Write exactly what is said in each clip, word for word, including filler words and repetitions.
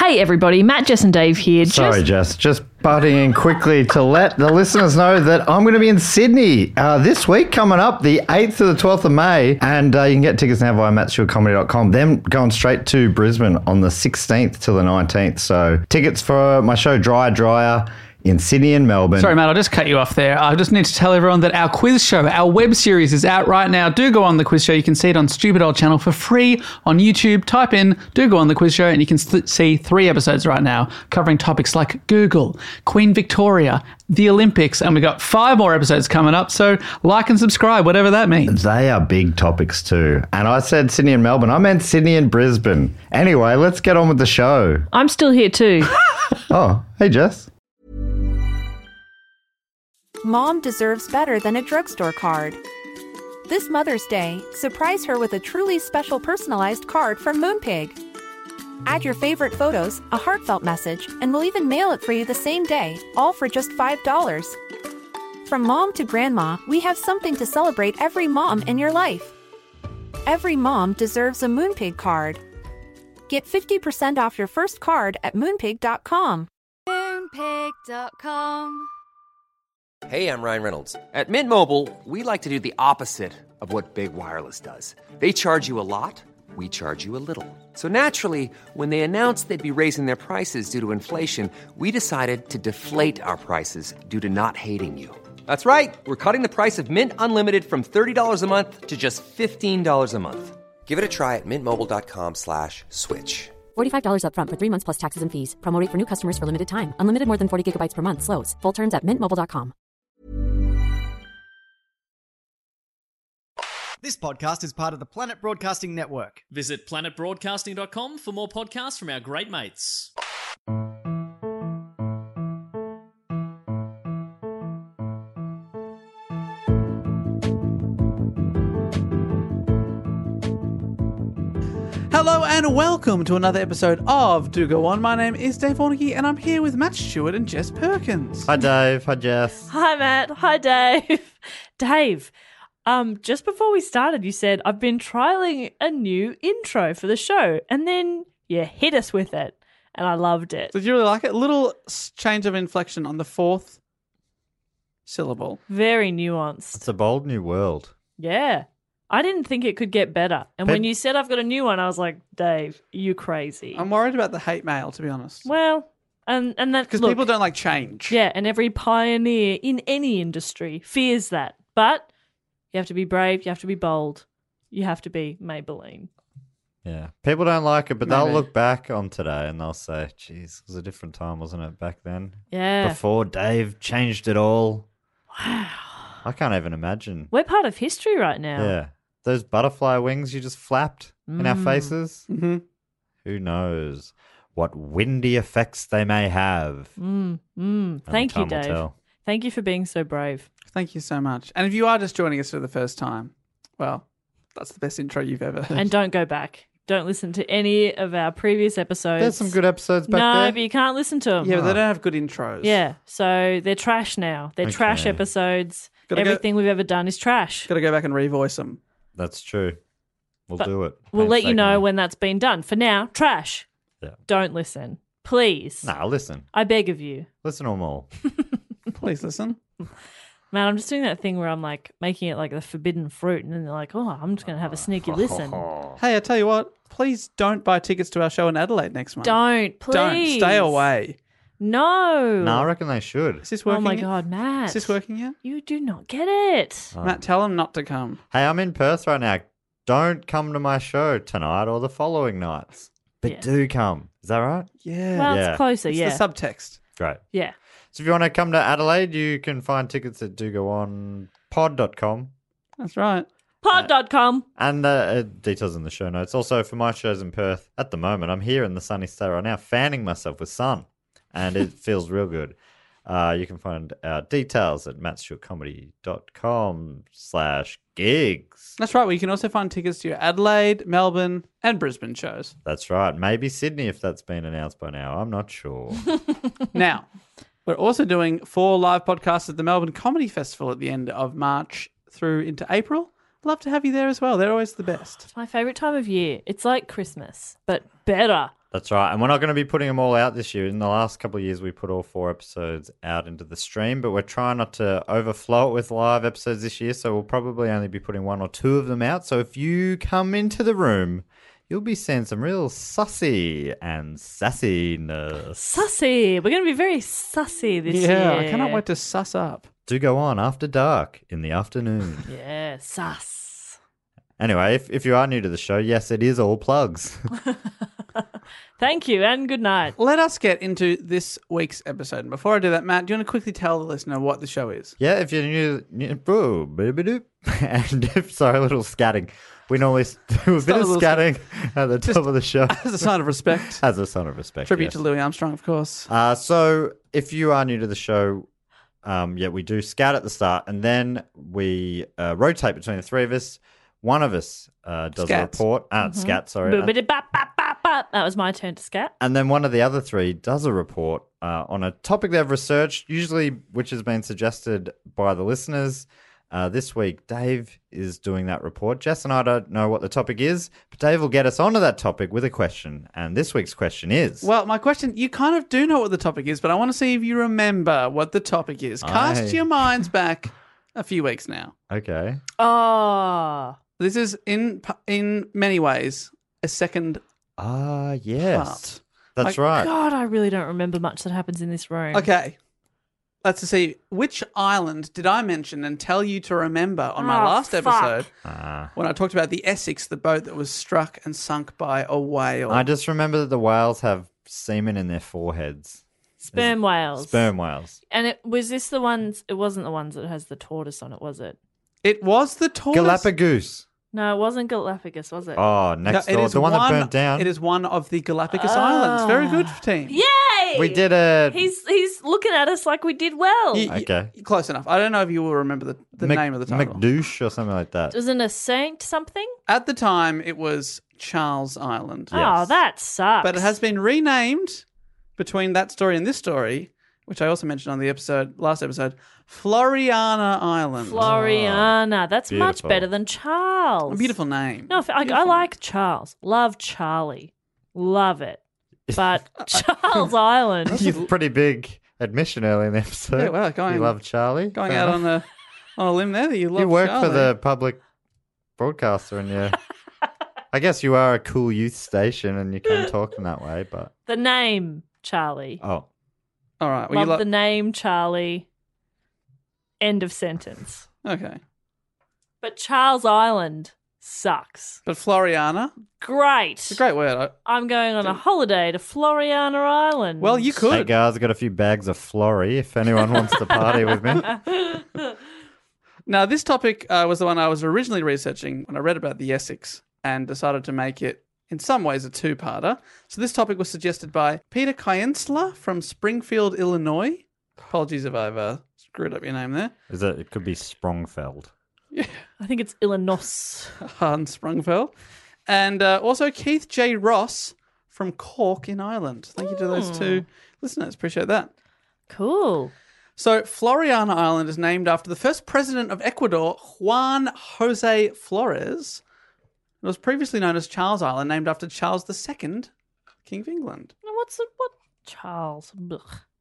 Hey everybody, Matt, Jess and Dave here. Sorry, Jess, just butting in quickly to let the listeners know that I'm going to be in Sydney uh, this week coming up, the eighth to the twelfth of May, and uh, you can get tickets now via matt stewart comedy dot com. Then going straight to Brisbane on the sixteenth to the nineteenth. So tickets for my show Dryer Dryer in Sydney and Melbourne. Sorry, Matt, I'll just cut you off there. I just need to tell everyone that our quiz show, our web series is out right now. Do go on the quiz show. You can see it on Stupid Old Channel for free on YouTube. Type in, do go on the quiz show, and you can th- see three episodes right now covering topics like Google, Queen Victoria, the Olympics, and we've got five more episodes coming up. So like and subscribe, whatever that means. They are big topics too. And I said Sydney and Melbourne. I meant Sydney and Brisbane. Anyway, let's get on with the show. I'm still here too. Oh, hey, Jess. Mom deserves better than a drugstore card. This Mother's Day, surprise her with a truly special personalized card from Moonpig. Add your favorite photos, a heartfelt message, and we'll even mail it for you the same day, all for just five dollars. From mom to grandma, we have something to celebrate every mom in your life. Every mom deserves a Moonpig card. Get fifty percent off your first card at moonpig dot com. moonpig dot com. Hey, I'm Ryan Reynolds. At Mint Mobile, we like to do the opposite of what Big Wireless does. They charge you a lot, we charge you a little. So naturally, when they announced they'd be raising their prices due to inflation, we decided to deflate our prices due to not hating you. That's right. We're cutting the price of Mint Unlimited from thirty dollars a month to just fifteen dollars a month. Give it a try at mintmobile.com slash switch. forty-five dollars up front for three months plus taxes and fees. Promo rate for new customers for limited time. Unlimited more than forty gigabytes per month. Slows full terms at mint mobile dot com. This podcast is part of the Planet Broadcasting Network. Visit planet broadcasting dot com for more podcasts from our great mates. Hello and welcome to another episode of Do Go On. My name is Dave Warnicky and I'm here with Matt Stewart and Jess Perkins. Hi, Dave. Hi, Jess. Hi, Matt. Hi, Dave. Dave, um, just before we started, you said, I've been trialing a new intro for the show. And then you hit us with it. And I loved it. Did you really like it? A little s- change of inflection on the fourth syllable. Very nuanced. It's a bold new world. Yeah. I didn't think it could get better. And Pe- when you said I've got a new one, I was like, Dave, you crazy. I'm worried about the hate mail, to be honest. Well, and, and that's Because people don't like change. Yeah, and every pioneer in any industry fears that. But you have to be brave, you have to be bold, you have to be Maybelline. Yeah. People don't like it, but Maybe. they'll look back on today and they'll say, geez, it was a different time, wasn't it, back then? Yeah. Before Dave changed it all. Wow. I can't even imagine. We're part of history right now. Yeah. Those butterfly wings you just flapped in our Mm. faces. Mm-hmm. Who knows what windy effects they may have. Mm, mm. Only Thank you, time will Dave. tell. Thank you for being so brave. Thank you so much. And if you are just joining us for the first time, well, that's the best intro you've ever heard. And don't go back. Don't listen to any of our previous episodes. There's some good episodes back no, there. but you can't listen to them. Yeah, but they don't have good intros. Yeah, so they're trash now. They're trash Okay. episodes. Gotta go- Everything we've ever done is trash. Got to go back and revoice them. That's true. We'll But do it. We'll let you know Painstakingly. when that's been done. For now, trash. Yeah. Don't listen. Please. Nah, listen. I beg of you. Listen to them all. Please listen. Man, I'm just doing that thing where I'm like making it like the forbidden fruit and then they're like, oh, I'm just going to have a sneaky listen. Hey, I tell you what, please don't buy tickets to our show in Adelaide next month. Don't, please. Don't. Stay away. No. No, I reckon they should. Is this Oh working my yet? God, Matt. Is this working yet? You do not get it. Matt, tell them not to come. Hey, I'm in Perth right now. Don't come to my show tonight or the following nights. But Yeah. do come. Is that right? Yeah. Well, Yeah. it's closer, it's yeah. the subtext. Great. yeah. So if you want to come to Adelaide, you can find tickets at do go on pod dot com. That's right. pod dot com. And the uh, details in the show notes. Also, for my shows in Perth, at the moment, I'm here in the sunny state right now, fanning myself with sun. And it feels real good. Uh, you can find our details at matt stewart comedy dot com slash gigs. That's right. Well, you can also find tickets to your Adelaide, Melbourne, and Brisbane shows. That's right. Maybe Sydney if that's been announced by now. I'm not sure. Now, we're also doing four live podcasts at the Melbourne Comedy Festival at the end of March through into April. Love to have you there as well. They're always the best. It's my favourite time of year. It's like Christmas, but better. That's right. And we're not going to be putting them all out this year. In the last couple of years, we put all four episodes out into the stream, but we're trying not to overflow it with live episodes this year, so we'll probably only be putting one or two of them out. So if you come into the room, you'll be seeing some real sussy and sassiness. Sussy. We're going to be very sussy this Yeah, year. I cannot wait to suss up. Do go on after dark in the afternoon. Yeah, sus. Anyway, if, if you are new to the show, yes, it is all plugs. Thank you and good night. Let us get into this week's episode. And before I do that, Matt, do you want to quickly tell the listener what the show is? Yeah, if you're new, new oh, baby-doop. And if, sorry, a little scatting. We normally do a bit a of little scatting at the Just top of the show. As a sign of respect. As a sign of respect. Tribute yes. to Louis Armstrong, of course. Uh, so if you are new to the show, um, yeah, we do scat at the start, and then we uh, rotate between the three of us. One of us uh, does Scats. a report. Uh, Mm-hmm. Scat, sorry. Uh, Boop-a-dee-bop-bop-bop-bop. That was my turn to scat. And then one of the other three does a report uh, on a topic they've researched, usually which has been suggested by the listeners. Uh, this week, Dave is doing that report. Jess and I don't know what the topic is, but Dave will get us onto that topic with a question. And this week's question is... Well, my question, you kind of do know what the topic is, but I want to see if you remember what the topic is. Cast I- your minds back a few weeks now. Okay. Oh. This is, in in many ways, a second Ah, yes. part. That's Like, right. God, I really don't remember much that happens in this room. Okay. Let's see. Which island did I mention and tell you to remember on my Oh, last fuck. episode Ah. when I talked about the Essex, the boat that was struck and sunk by a whale? I just remember that the whales have semen in their foreheads. Sperm whales. Sperm whales. And it was this the ones, it wasn't the ones that has the tortoise on it, was it? It was the tortoise. Galapagos. No, it wasn't Galapagos, was it? Oh, No, next it door. is The one, that one- burnt down. It is one of the Galapagos Islands. Very good, team. Yay! We did it. He's he's looking at us like we did well. You- you- Okay. Close enough. I don't know if you will remember the, the Mc- name of the title. McDouche or something like that. Wasn't a saint something? At the time, it was Charles Island. Oh, that sucks. But it has been renamed between that story and this story, which I also mentioned on the episode last episode, Floriana Island. Floriana. That's much beautiful. better than Charles. A beautiful name. No, I, I like Charles. Love Charlie. Love it. But Charles Island. That's a pretty big admission early in the episode. Yeah, well, going- you love Charlie. Going Fair out enough. on a on a limb there that you love You work Charlie. for the public broadcaster, and you. I guess you are a cool youth station, and you can talk in that way. But The name Charlie. oh, All right. Well, Love you lo- the name Charlie. End of sentence. Okay. But Charles Island sucks. But Floriana, Great. it's a great word. I- I'm going on a holiday to Floriana Island. Well, you hey could. guys, I got a few bags of Florrie. If anyone wants to party with me, Now, this topic uh, was the one I was originally researching when I read about the Essex and decided to make it, in some ways, a two-parter. So this topic was suggested by Peter Kienzler from Springfield, Illinois. Apologies if I've uh, screwed up your name there. is it? It could be Sprongfeld. I think it's Illinois. Hans Sprungfeld. And uh, also Keith J. Ross from Cork in Ireland. Thank you to those two listeners. Appreciate that. Cool. So, Floriana Island is named after the first president of Ecuador, Juan Jose Flores. It was previously known as Charles Island, named after Charles the Second, King of England. Now, What's the, what? Charles. Ugh.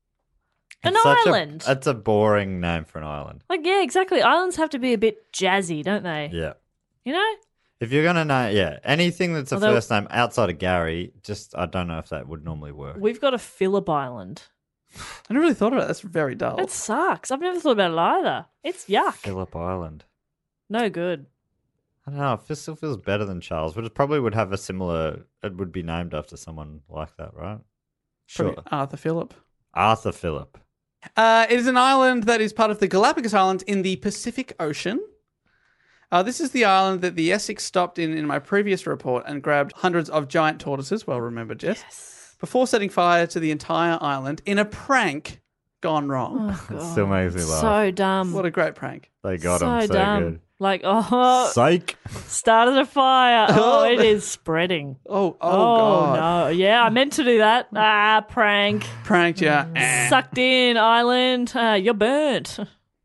An It's such a- island. That's a boring name for an island. Like, yeah, exactly. Islands have to be a bit jazzy, don't they? Yeah. You know? If you're gonna know, yeah, anything that's a Although- first name outside of Gary, just I don't know if that would normally work. We've got a Phillip Island. I never really thought about it. That's very dull. It sucks. I've never thought about it either. It's yuck. Phillip Island. No good. I don't know. It feels- still feels better than Charles, but it probably would have a similar. It would be named after someone like that, right? Sure, Probably Arthur Phillip. Arthur Phillip. Uh, it is an island that is part of the Galapagos Islands in the Pacific Ocean. Uh, this is the island that the Essex stopped in in my previous report and grabbed hundreds of giant tortoises, well remembered, Jess, Yes. before setting fire to the entire island in a prank gone wrong. Oh, It God. still makes me laugh. So dumb. What a great prank. They got so him so dumb. good. Like, oh, Psych. started a fire. Oh, it is spreading. Oh, oh, Oh, God. no. Yeah, I meant to do that. Ah, prank. Pranked ya. Eh. Sucked in, island. Ah, you're burnt.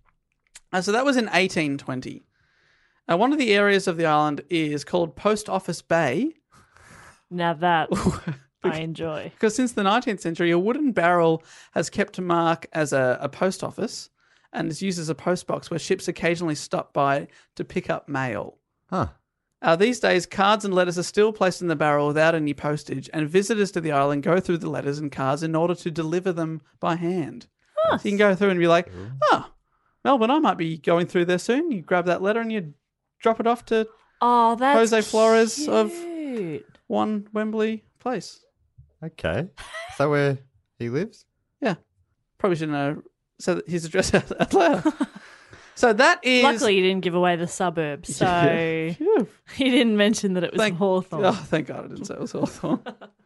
Uh, so that was in eighteen twenty. Uh, one of the areas of the island is called Post Office Bay. Now that. I enjoy. Because since the nineteenth century, a wooden barrel has kept to mark as a, a post office and is used as a post box where ships occasionally stop by to pick up mail. Huh. Uh, these days, cards and letters are still placed in the barrel without any postage, and visitors to the island go through the letters and cards in order to deliver them by hand. So you can go through and be like, oh, Melbourne, I might be going through there soon. You grab that letter and you drop it off to Oh, that's Jose Flores cute. of One Wembley Place. Okay. Is that where he lives? Yeah. Probably shouldn't have said his address out, out loud. So that is... Luckily, you didn't give away the suburbs, so Yeah. Phew. he didn't mention that it was Thank, Hawthorne. Oh, thank God I didn't say it was Hawthorne.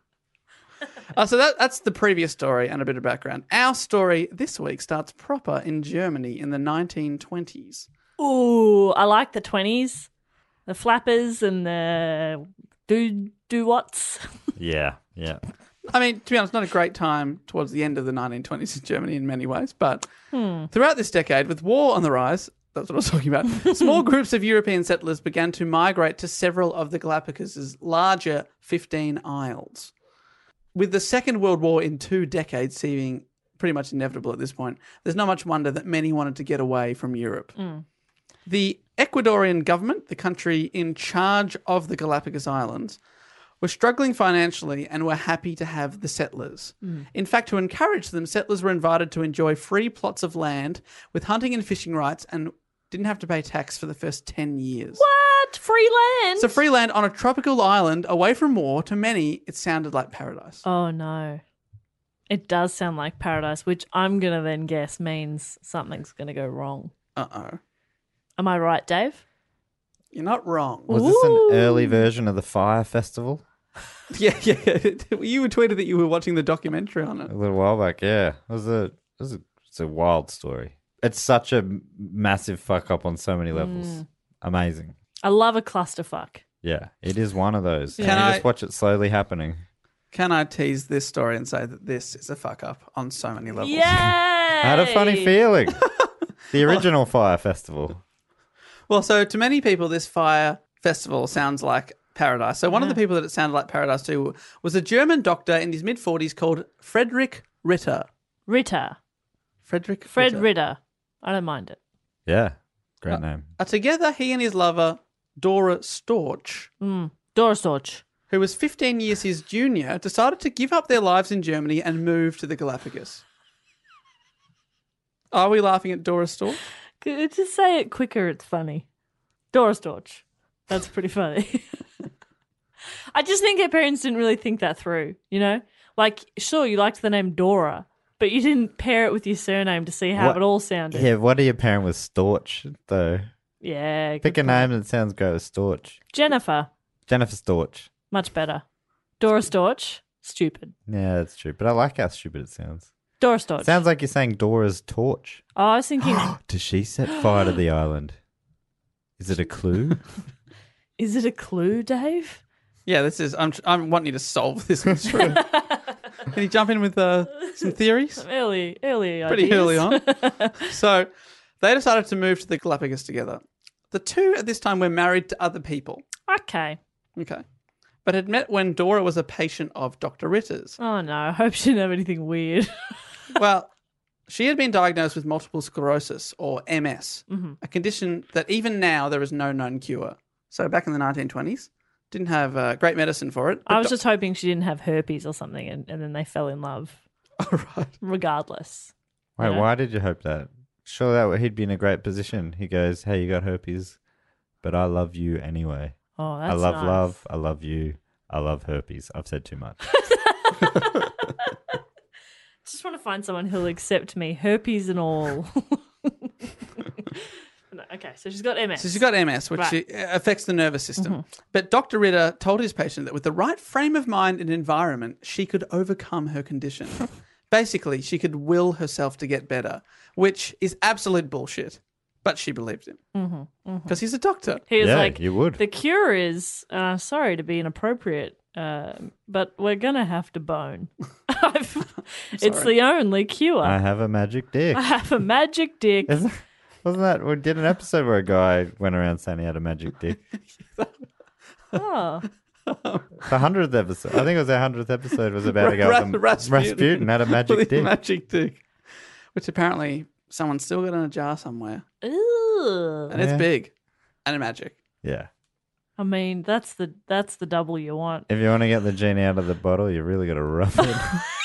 uh, so that, that's the previous story and a bit of background. Our story this week starts proper in Germany in the nineteen twenties. Ooh, I like the twenties. The flappers and the do do what's. Yeah, yeah. I mean, to be honest, not a great time towards the end of the nineteen twenties in Germany in many ways, but throughout this decade, with war on the rise, that's what I was talking about, small groups of European settlers began to migrate to several of the Galapagos' larger fifteen isles. With the Second World War in two decades seeming pretty much inevitable at this point, there's not much wonder that many wanted to get away from Europe. The Ecuadorian government, the country in charge of the Galapagos Islands, were struggling financially and were happy to have the settlers. In fact, to encourage them, settlers were invited to enjoy free plots of land with hunting and fishing rights and didn't have to pay tax for the first ten years. What? Free land? So free land on a tropical island away from war, to many, it sounded like paradise. Oh, no. It does sound like paradise, which I'm going to then guess means something's going to go wrong. Uh-oh. Am I right, Dave? You're not wrong. Was this an early version of the Fire Festival? Yeah, yeah. You tweeted that you were watching the documentary on it. A little while back, yeah. It was a, it was a, it's a wild story. It's such a m- massive fuck up on so many levels. Amazing. I love a clusterfuck. Yeah, it is one of those. Can And you I- just watch it slowly happening. Can I tease this story and say that this is a fuck up on so many levels? Yay! I had a funny feeling. The original Fire Festival. Well, so to many people, this fire festival sounds like paradise. So one of the people that it sounded like paradise to was a German doctor in his mid-forties called Friedrich Ritter. Ritter. Friedrich Fred Ritter. Ritter. I don't mind it. Yeah, great name. Uh, together, he and his lover, Dora Storch, Dora Storch. who was fifteen years his junior, decided to give up their lives in Germany and move to the Galapagos. Are we laughing at Dora Storch? Could just say it quicker, it's funny. Dora Storch. That's pretty funny. I just think her parents didn't really think that through, you know? Like, sure, you liked the name Dora, but you didn't pair it with your surname to see how What- it all sounded. Yeah, what are you pairing with Storch, though? Yeah. Pick good a point. name that sounds great with Storch. Jennifer. Jennifer Storch. Much better. Dora Storch. Stupid. Yeah, that's true. But I like how stupid it sounds. Dora Storch. Sounds like you're saying Dora's torch. Oh, I was thinking, Does she set fire to the island? Is it a clue? is it a clue, Dave? Yeah, this is. I'm. I'm wanting you to solve this mystery. Can you jump in with uh, some theories? Early, early Pretty ideas. early on. So they decided to move to the Galapagos together. The two at this time were married to other people. Okay. Okay. But had met when Dora was a patient of Doctor Ritter's. Oh, no. I hope she didn't have anything weird. Well, she had been diagnosed with multiple sclerosis, or M S, Mm-hmm. a condition that even now there is no known cure. So back in the nineteen twenties, didn't have uh, great medicine for it. I was just hoping she didn't have herpes or something and, and then they fell in love. All right. Regardless. Wait, You know? why did you hope that? Sure, that would- he'd be in a great position. He goes, "Hey, you got herpes, but I love you anyway. Oh, that's I love nice. love. I love you. I love herpes." I've said too much. Just want to find someone who'll accept me, herpes and all. No, okay, so she's got M S. So she's got M S, which Right. Mm-hmm. uh, affects the nervous system. But Doctor Ritter told his patient that with the right frame of mind and environment, she could overcome her condition. Basically, she could will herself to get better, which is absolute bullshit. But she believed him. Because Mm-hmm, he's a doctor. He was Yeah, like, you would. the cure is, uh, sorry to be inappropriate, uh, but we're going to have to bone. I've, it's the only cure. I have a magic dick. I have a magic dick. Isn't, wasn't that we did an episode where a guy went around saying he had a magic dick? Oh, The hundredth episode. I think it was our hundredth episode was about a guy Ras- with a- Rasputin. Rasputin had a magic With a dick. magic dick. Which apparently someone's still got in a jar somewhere. Ooh. And it's Yeah. big. And magic. Yeah. I mean, that's the that's the double you want. If you want to get the genie out of the bottle, you really got to rub it.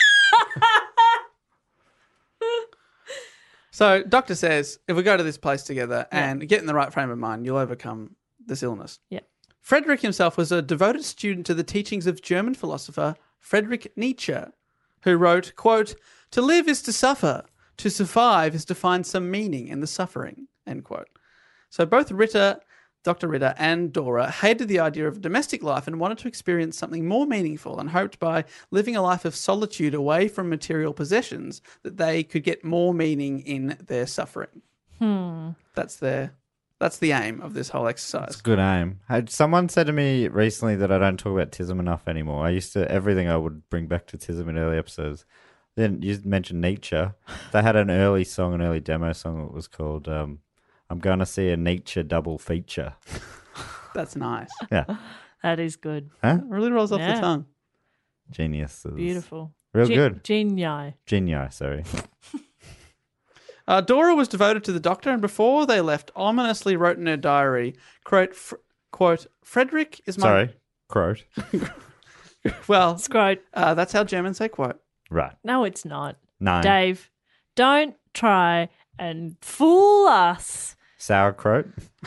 So, doctor says, if we go to this place together and get in the right frame of mind, you'll overcome this illness. Yeah. Frederick himself was a devoted student to the teachings of German philosopher Friedrich Nietzsche, who wrote, quote, "To live is to suffer. To survive is to find some meaning in the suffering," end quote. So both Ritter, Doctor Ritter and Dora hated the idea of domestic life and wanted to experience something more meaningful and hoped by living a life of solitude away from material possessions that they could get more meaning in their suffering. Hmm. That's their, that's the aim of this whole exercise. It's good aim. Had someone said to me recently that I don't talk about Tism enough anymore. I used to, everything I would bring back to Tism in early episodes. Then you mentioned Nietzsche. They had an early song, an early demo song that was called um, I'm Gonna See a Nietzsche Double Feature. That's nice. Yeah. That is good. Huh? It really rolls off Yeah. the tongue. Genius. Beautiful. Real Ge- good. Genii. Genio, sorry. Uh, Dora was devoted to the doctor, and before they left, ominously wrote in her diary, quote, fr- quote Frederick is my... Sorry. Croat. Well, Scrote. uh, that's how Germans say quote. Right. No, it's not. Nine. Dave, don't try and fool us. Sauerkraut.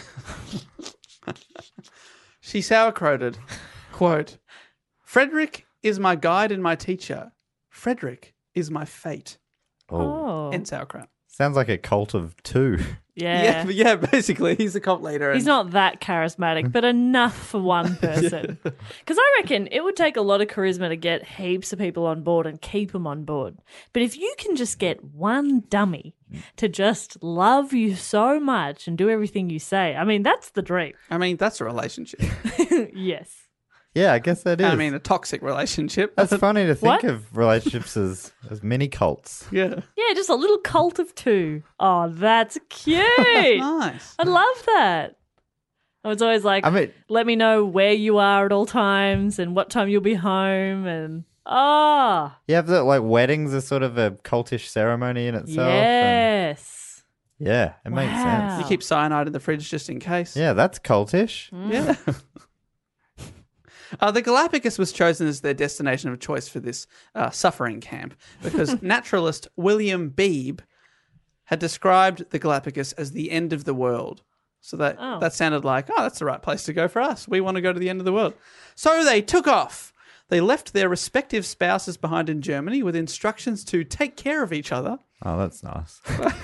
She sauerkrauted, quote, Frederick is my guide and my teacher. Frederick is my fate. Oh. Oh. In sauerkraut. Sounds like a cult of two. Yeah. Yeah, but yeah, basically, he's a cult leader. He's and- not that charismatic, but enough for one person. Because I reckon it would take a lot of charisma to get heaps of people on board and keep them on board. But if you can just get one dummy to just love you so much and do everything you say, I mean, that's the dream. I mean, that's a relationship. Yes. Yeah, I guess that is. I mean, a toxic relationship. That's funny to think What? of relationships as, as mini cults. Yeah. Yeah, just a little cult of two. Oh, that's cute. Nice. I love that. I was always like, I mean, let me know where you are at all times and what time you'll be home. And ah, you have that, like, weddings are sort of a cultish ceremony in itself. and- yes. yeah, it makes Wow. sense. You keep cyanide in the fridge just in case. Yeah, that's cultish. Yeah. Uh, the Galapagos was chosen as their destination of choice for this uh, suffering camp because naturalist William Beebe had described the Galapagos as the end of the world. So that, Oh. that sounded like, oh, that's the right place to go for us. We want to go to the end of the world. So they took off. They left their respective spouses behind in Germany with instructions to take care of each other. Oh, that's nice.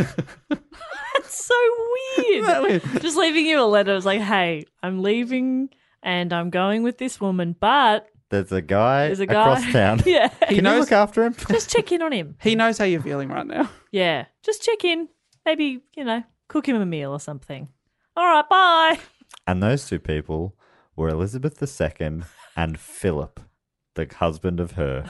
That's so weird. Just leaving you a letter. It was like, hey, I'm leaving and I'm going with this woman, but There's a guy, there's a guy across town. Yeah. Can you knows- look after him? Just check in on him. He knows how you're feeling right now. Yeah. Just check in. Maybe, you know, cook him a meal or something. All right, bye. And those two people were Elizabeth the Second and Philip, the husband of her.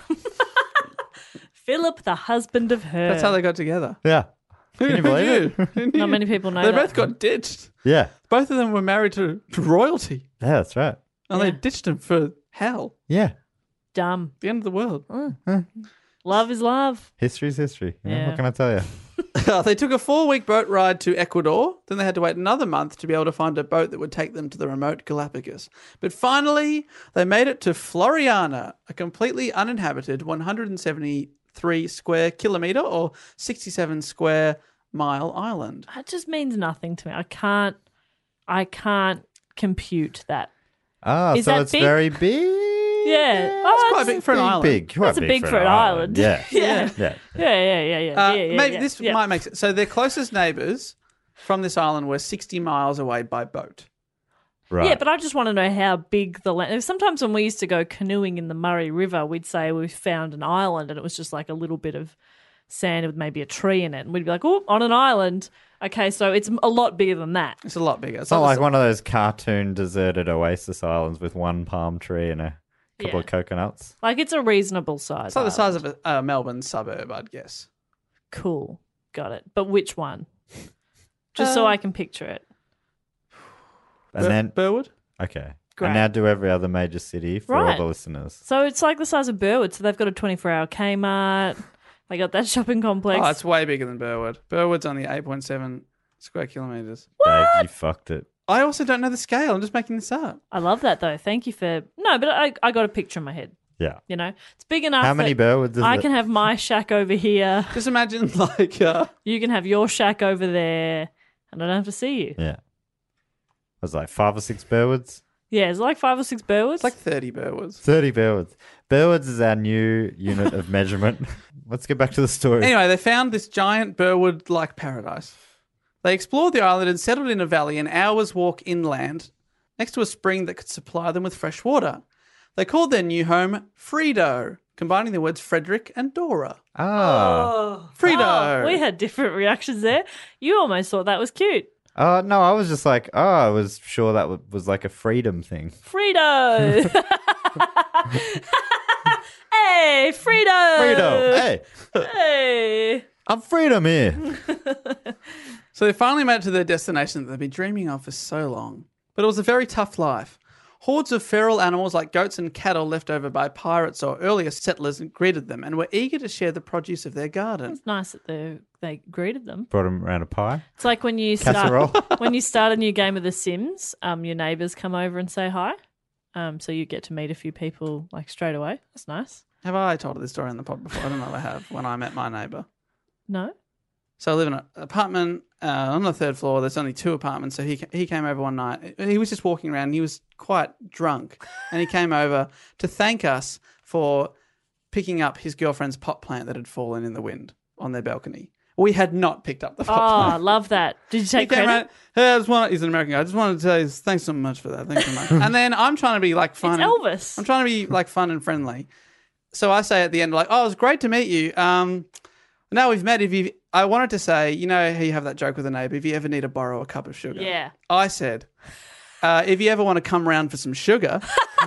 Philip, the husband of her. That's how they got together. Yeah. Can you believe it? it? Not many people know They that. both got ditched. Yeah. Both of them were married to, to royalty. Yeah, that's right. And Yeah. they ditched him for hell. Yeah. Dumb. The end of the world. Love is love. History's history. You know, Yeah. What can I tell you? They took a four-week boat ride to Ecuador. Then they had to wait another month to be able to find a boat that would take them to the remote Galapagos. But finally, they made it to Floriana, a completely uninhabited one hundred seventy-three square kilometre or sixty-seven square mile island. That just means nothing to me. I can't, I can't compute that. Ah, Is so that it's big? very big. Yeah. Oh, Quite big for an Big, island. big. Quite That's a big for an island. Yeah. Yeah. Yeah. Yeah, yeah, yeah, yeah. Uh, yeah, yeah maybe yeah, this yeah. might make sense. So their closest neighbours from this island were sixty miles away by boat. Right. Yeah, but I just want to know how big the land. Sometimes when we used to go canoeing in the Murray River, we'd say we found an island and it was just like a little bit of sand with maybe a tree in it, and we'd be like, "Oh, on an island." Okay, so it's a lot bigger than that. It's a lot bigger. It's not like one of those cartoon deserted oasis islands with one palm tree and a couple Yeah. of coconuts. Like it's a reasonable size. It's like the island. size of a uh, Melbourne suburb, I'd guess. Cool, got it. But which one? Just so Uh, I can picture it. And Bur- then, Burwood? okay. Great. I now do every other major city for Right. all the listeners. So it's like the size of Burwood. So they've got a twenty-four hour Kmart. They got that shopping complex. Oh, it's way bigger than Burwood. Burwood's only eight point seven square kilometres. Dave, you fucked it. I also don't know the scale. I'm just making this up. I love that though. Thank you for no, but I I got a picture in my head. Yeah. You know, it's big enough. How many that Burwoods is I it? can have my shack over here. Just imagine like... Uh, You can have your shack over there, and I don't have to see you. Yeah. It was like five or six Burwoods. Yeah, it's like five or six Burwoods. it's like thirty Burwoods. thirty Burwoods. Burwoods is our new unit of measurement. Let's get back to the story. Anyway, they found this giant Burwood-like paradise. They explored the island and settled in a valley an hour's walk inland next to a spring that could supply them with fresh water. They called their new home Frito, combining the words Frederick and Dora. Ah. oh, Frito. oh, we had different reactions there. You almost thought that was cute. Uh, no, I was just like, oh, I was sure that w- was like a freedom thing. Frito. Hey, Frito. Freedom. Hey, Hey. I'm freedom here. So they finally made it to their destination that they'd been dreaming of for so long. But it was a very tough life. Hordes of feral animals like goats and cattle left over by pirates or earlier settlers greeted them and were eager to share the produce of their garden. It's nice that they they greeted them. Brought him around a pie. It's like when you Casserole. start when you start a new game of The Sims. Um, your neighbours come over and say hi. Um, so you get to meet a few people like straight away. That's nice. Have I told this story in the pod before? I don't know if I have. When I met my neighbour. No. So I live in an apartment uh, on the third floor. There's only two apartments. So he he came over one night. He was just walking around. And he was quite drunk. And he came over to thank us for picking up his girlfriend's pot plant that had fallen in the wind on their balcony. We had not picked up the pot Oh, plant. I love that. Did you He take came credit? around, hey, I just want, he's an American guy. I just wanted to tell you, thanks so much for that. Thanks so much. And then I'm trying to be like fun. It's and- Elvis. I'm trying to be like fun and friendly. So I say at the end, like, oh, it was great to meet you. Um, now we've met. If you, I wanted to say, you know how you have that joke with a neighbour, if you ever need to borrow a cup of sugar. Yeah. I said, uh, if you ever want to come round for some sugar,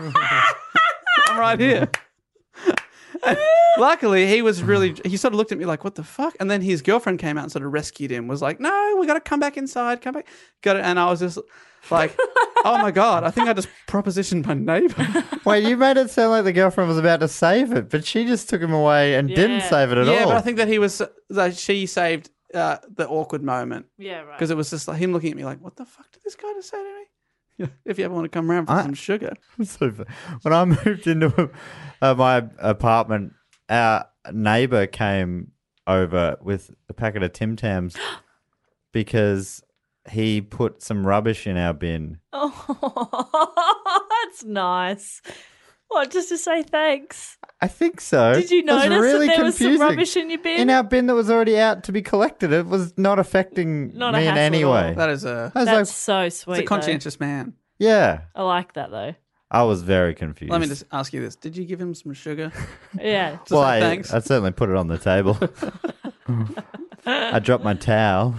I'm right here. And luckily, he was really, he sort of looked at me like, what the fuck? And then his girlfriend came out and sort of rescued him, was like, no, we got to come back inside, come back. Got it. And I was just like, oh my God, I think I just propositioned my neighbour. Wait, you made it sound like the girlfriend was about to save it, but she just took him away and didn't Yeah. save it at Yeah, all. but I think that he was, that she saved uh, the awkward moment. Yeah, right. Because it was just like him looking at me like, what the fuck did this guy just say to me? If you ever want to come around for I- some sugar. So fu- when I moved into uh, my apartment, our neighbour came over with a packet of Tim Tams because he put some rubbish in our bin. Oh, that's nice. What, just to say thanks? I think so. Did you It was notice really that there was some confusing. rubbish in your bin? In our bin that was already out to be collected. It was not affecting Not a me in hassle any at all. way. That is a, I was That's like, so sweet. it's a conscientious man. yeah. Though. I like that though. I was very confused. Let me just ask you this. Did you give him some sugar? Yeah. To well, say I, thanks? I certainly put it on the table. I dropped my towel.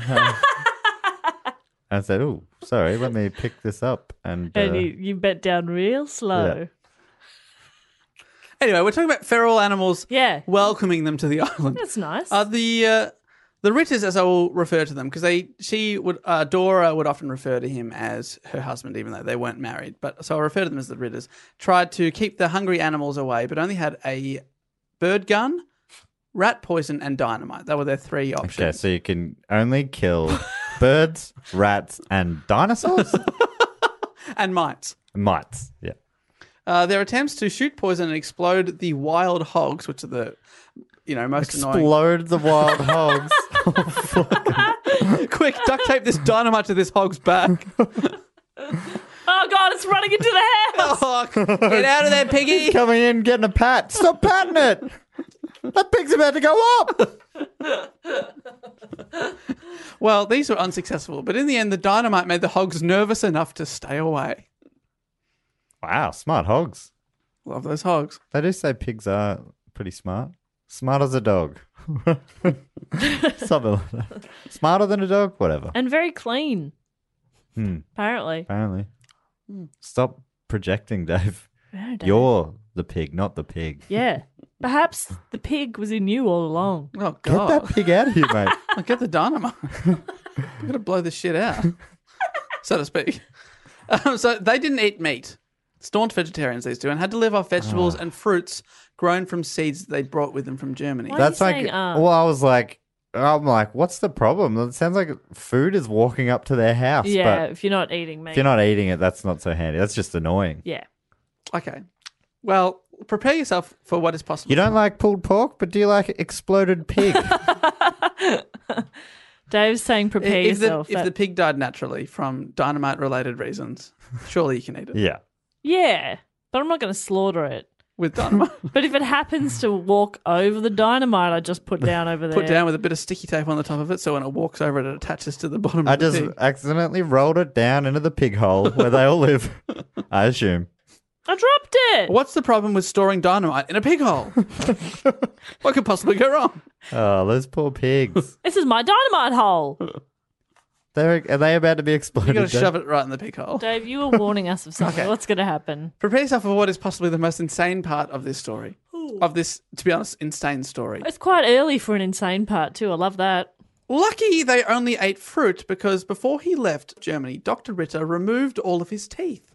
I said, "Oh, sorry. Let me pick this up." And, uh, And you, you bent down real slow. Anyway, we're talking about feral animals Yeah. welcoming them to the island. That's nice. Uh, the uh, the Ritters, as I will refer to them, because they she would uh, Dora would often refer to him as her husband, even though they weren't married. But so I refer to them as the Ritters. Tried to keep the hungry animals away, but only had a bird gun, rat poison, and dynamite. That were their three options. okay, so you can only kill birds, rats, and dinosaurs, And mites. mites. Yeah. Uh, their attempts to shoot poison and explode the wild hogs, which are the, you know, most annoying. Explode the wild hogs. Quick, duct tape this dynamite to this hog's back. oh God, it's running into the house. Oh, get out of there, piggy. Coming in, getting a pat. Stop patting it. That pig's about to go up. Well, these were unsuccessful, but in the end, the dynamite made the hogs nervous enough to stay away. Wow, smart hogs. Love those hogs. They do say pigs are pretty smart. Smart as a dog. Something like that. Smarter than a dog? Whatever. And very clean, Hmm, apparently. apparently. Stop projecting, Dave. Oh, Dave. You're the pig, not the pig. Yeah. Perhaps the pig was in you all along. Oh, Get God. that pig out of here, mate. I'll get the dynamite. I'm going to blow this shit out, so to speak. Um, so they didn't eat meat. Staunch vegetarians, these two, and had to live off vegetables and fruits grown from seeds that they brought with them from Germany. Why That's are you like, saying, uh? well, I was like, I'm like, what's the problem? It sounds like food is walking up to their house. Yeah, But if you're not eating meat. if you're not eating it, that's not so handy. That's just annoying. Yeah. Okay. Well, prepare yourself for what is possible. You don't like pulled pork, but do you like exploded pig? Dave's saying prepare if the, yourself. if That- the pig died naturally from dynamite-related reasons, surely you can eat it yeah. yeah, but I'm not going to slaughter it. with dynamite. But if it happens to walk over the dynamite I just put down over there. Put down with a bit of sticky tape on the top of it, so when it walks over, it attaches to the bottom I of the just pig. accidentally rolled it down into the pig hole where they all live, I assume. I dropped it. What's the problem with storing dynamite in a pig hole? What could possibly go wrong? Oh, those poor pigs. This is my dynamite hole. They're, are they about to be You exploded? got to shove it right in the pig hole. Dave, you were warning us of something. Okay. What's going to happen? Prepare yourself for what is possibly the most insane part of this story. Of this, to be honest, insane story. It's quite early for an insane part too. I love that. Lucky they only ate fruit because before he left Germany, Doctor Ritter removed all of his teeth.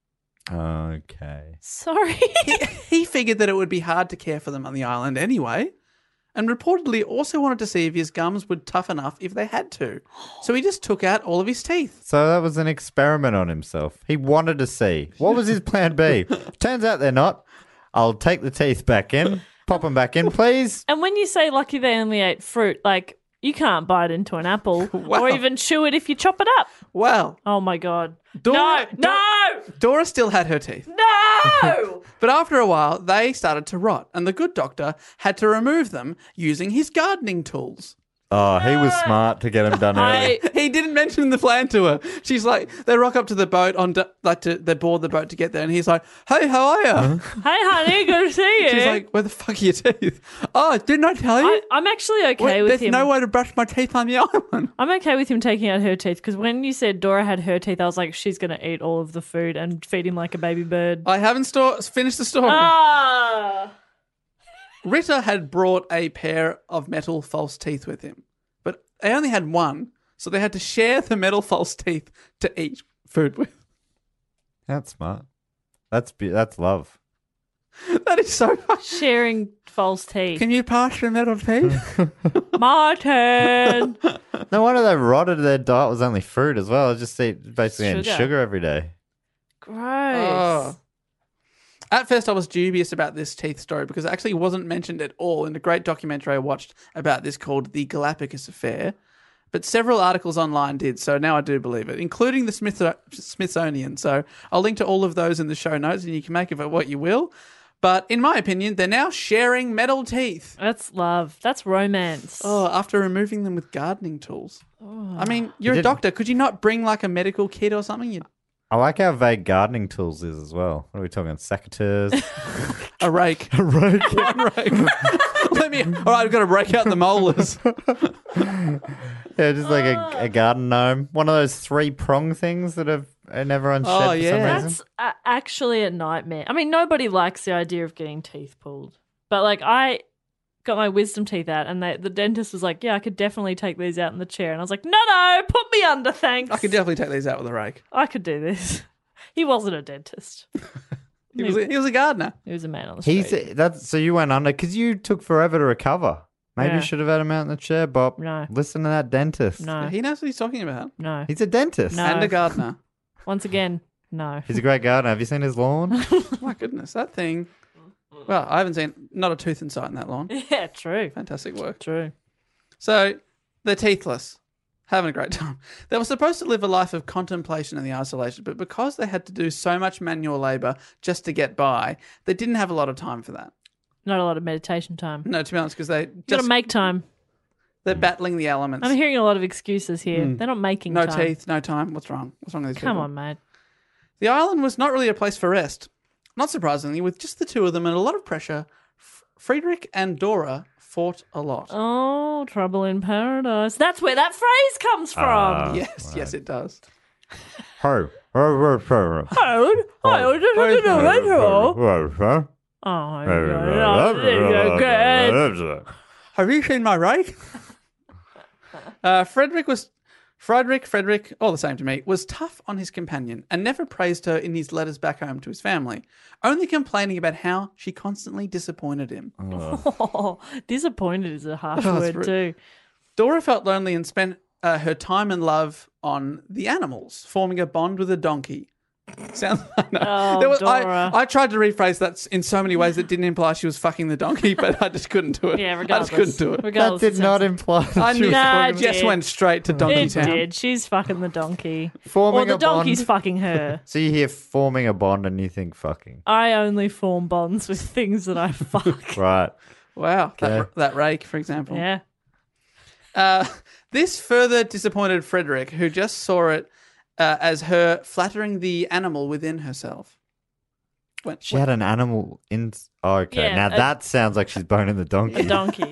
Okay. Sorry. He, he figured that it would be hard to care for them on the island anyway, and reportedly also wanted to see if his gums would tough enough if they had to. So he just took out all of his teeth. So that was an experiment on himself. He wanted to see. What was his plan B? Turns out they're not. I'll take the teeth back in. Pop them back in, please. And when you say lucky they only ate fruit, like you can't bite into an apple Wow. or even chew it if you chop it up. Well, Oh my god. Dora- no, Dora still had her teeth. no, no. But after a while, they started to rot, and the good doctor had to remove them using his gardening tools. Oh, he was smart to get them done early. I, He didn't mention the plan to her. She's like, they rock up to the boat on, like, to, they board the boat to get there, and he's like, "Hey, how are you?" hey honey, good to see you. She's like, "Where the fuck are your teeth?" "Oh, didn't I tell you? I, I'm actually okay Wait, with there's him. no way to brush my teeth on the island." I'm okay with him taking out her teeth because when you said Dora had her teeth, I was like, she's going to eat all of the food and feed him like a baby bird. I haven't sto- finished the story. Ah. Ritter had brought a pair of metal false teeth with him, but they only had one, so they had to share the metal false teeth to eat food with. That's smart. That's be- that's love. That is so funny. Sharing false teeth. Can you pass your metal teeth? My turn. No wonder they rotted. Their diet was only fruit as well. Just eat basically eating Sugar. sugar every day. Gross. Oh. At first, I was dubious about this teeth story because it actually wasn't mentioned at all in the great documentary I watched about this called The Galapagos Affair. But several articles online did, so now I do believe it, including the Smith- Smithsonian. So I'll link to all of those in the show notes and you can make of it what you will. But in my opinion, they're now sharing metal teeth. That's love. That's romance. Oh, after removing them with gardening tools. I mean, you're a didn't- doctor. Could you not bring like a medical kit or something? You'd... I like how vague gardening tools is as well. What are we talking? Secateurs? A rake. A rake. One rake. Let me. All right, I've got to break out the molars. Yeah, just like a, a garden gnome. One of those three prong things that have in everyone's shed Oh, for yeah. some reason. That's uh, actually a nightmare. I mean, nobody likes the idea of getting teeth pulled. But like, I got my wisdom teeth out and they, the dentist was like, yeah, I could definitely take these out in the chair. And I was like, no, no, put me under, thanks. I could definitely take these out with a rake. I could do this. He wasn't a dentist. He was a, he was a gardener. He was a man on the street. He's that's so you went under because you took forever to recover. Maybe Yeah. you should have had him out in the chair, Bob. No. Listen to that dentist. No, He knows what he's talking about. no. He's a dentist. No. And a gardener. Once again, no. He's a great gardener. Have you seen his lawn? My goodness, that thing. Well, I haven't seen not a tooth in sight in that lawn. Yeah, true. Fantastic work. True. So they're teethless, having a great time. They were supposed to live a life of contemplation and the isolation, but because they had to do so much manual labour just to get by, they didn't have a lot of time for that. Not a lot of meditation time. No, to be honest, because they Got just to make time. they're battling the elements. I'm hearing a lot of excuses here. They're not making no time. teeth, no time. What's wrong? What's wrong with these Come people? on, mate. The island was not really a place for rest. Not surprisingly, with just the two of them and a lot of pressure, F- Friedrich and Dora fought a lot. Oh, trouble in paradise. That's where that phrase comes from. Ah. yes, yes, it does. Ho. Ho, ho, ho, ho. Harold, Harold, I don't know that all. Ho, ho. Oh, my God. Have you seen my rake? uh, Frederick was Frederick, Frederick, all the same to me, was tough on his companion and never praised her in his letters back home to his family, only complaining about how she constantly disappointed him. Oh, disappointed is a harsh Oh, word that's too. Dora felt lonely and spent uh, her time and love on the animals, forming a bond with a donkey. Sounds like no. Oh, There was- I, Dora. I tried to rephrase that in so many ways that didn't imply she was fucking the donkey, but I just couldn't do it. Yeah, I regardless. just couldn't do it. That Regardless, did it not sounds- imply that I she knew was Nah, fucking- it just did. went straight to Donkey It Town. did. She's fucking the donkey. Forming or the a donkey's bond. fucking her. So you hear forming a bond and you think fucking. I only form bonds with things that I fuck. Right. Wow, that, Okay. that rake, for example. Yeah. Uh, this further disappointed Frederick, who just saw it uh, as her flattering the animal within herself. When, She had an animal in. Oh, okay. Yeah, now a- that sounds like she's boning the donkey. A donkey.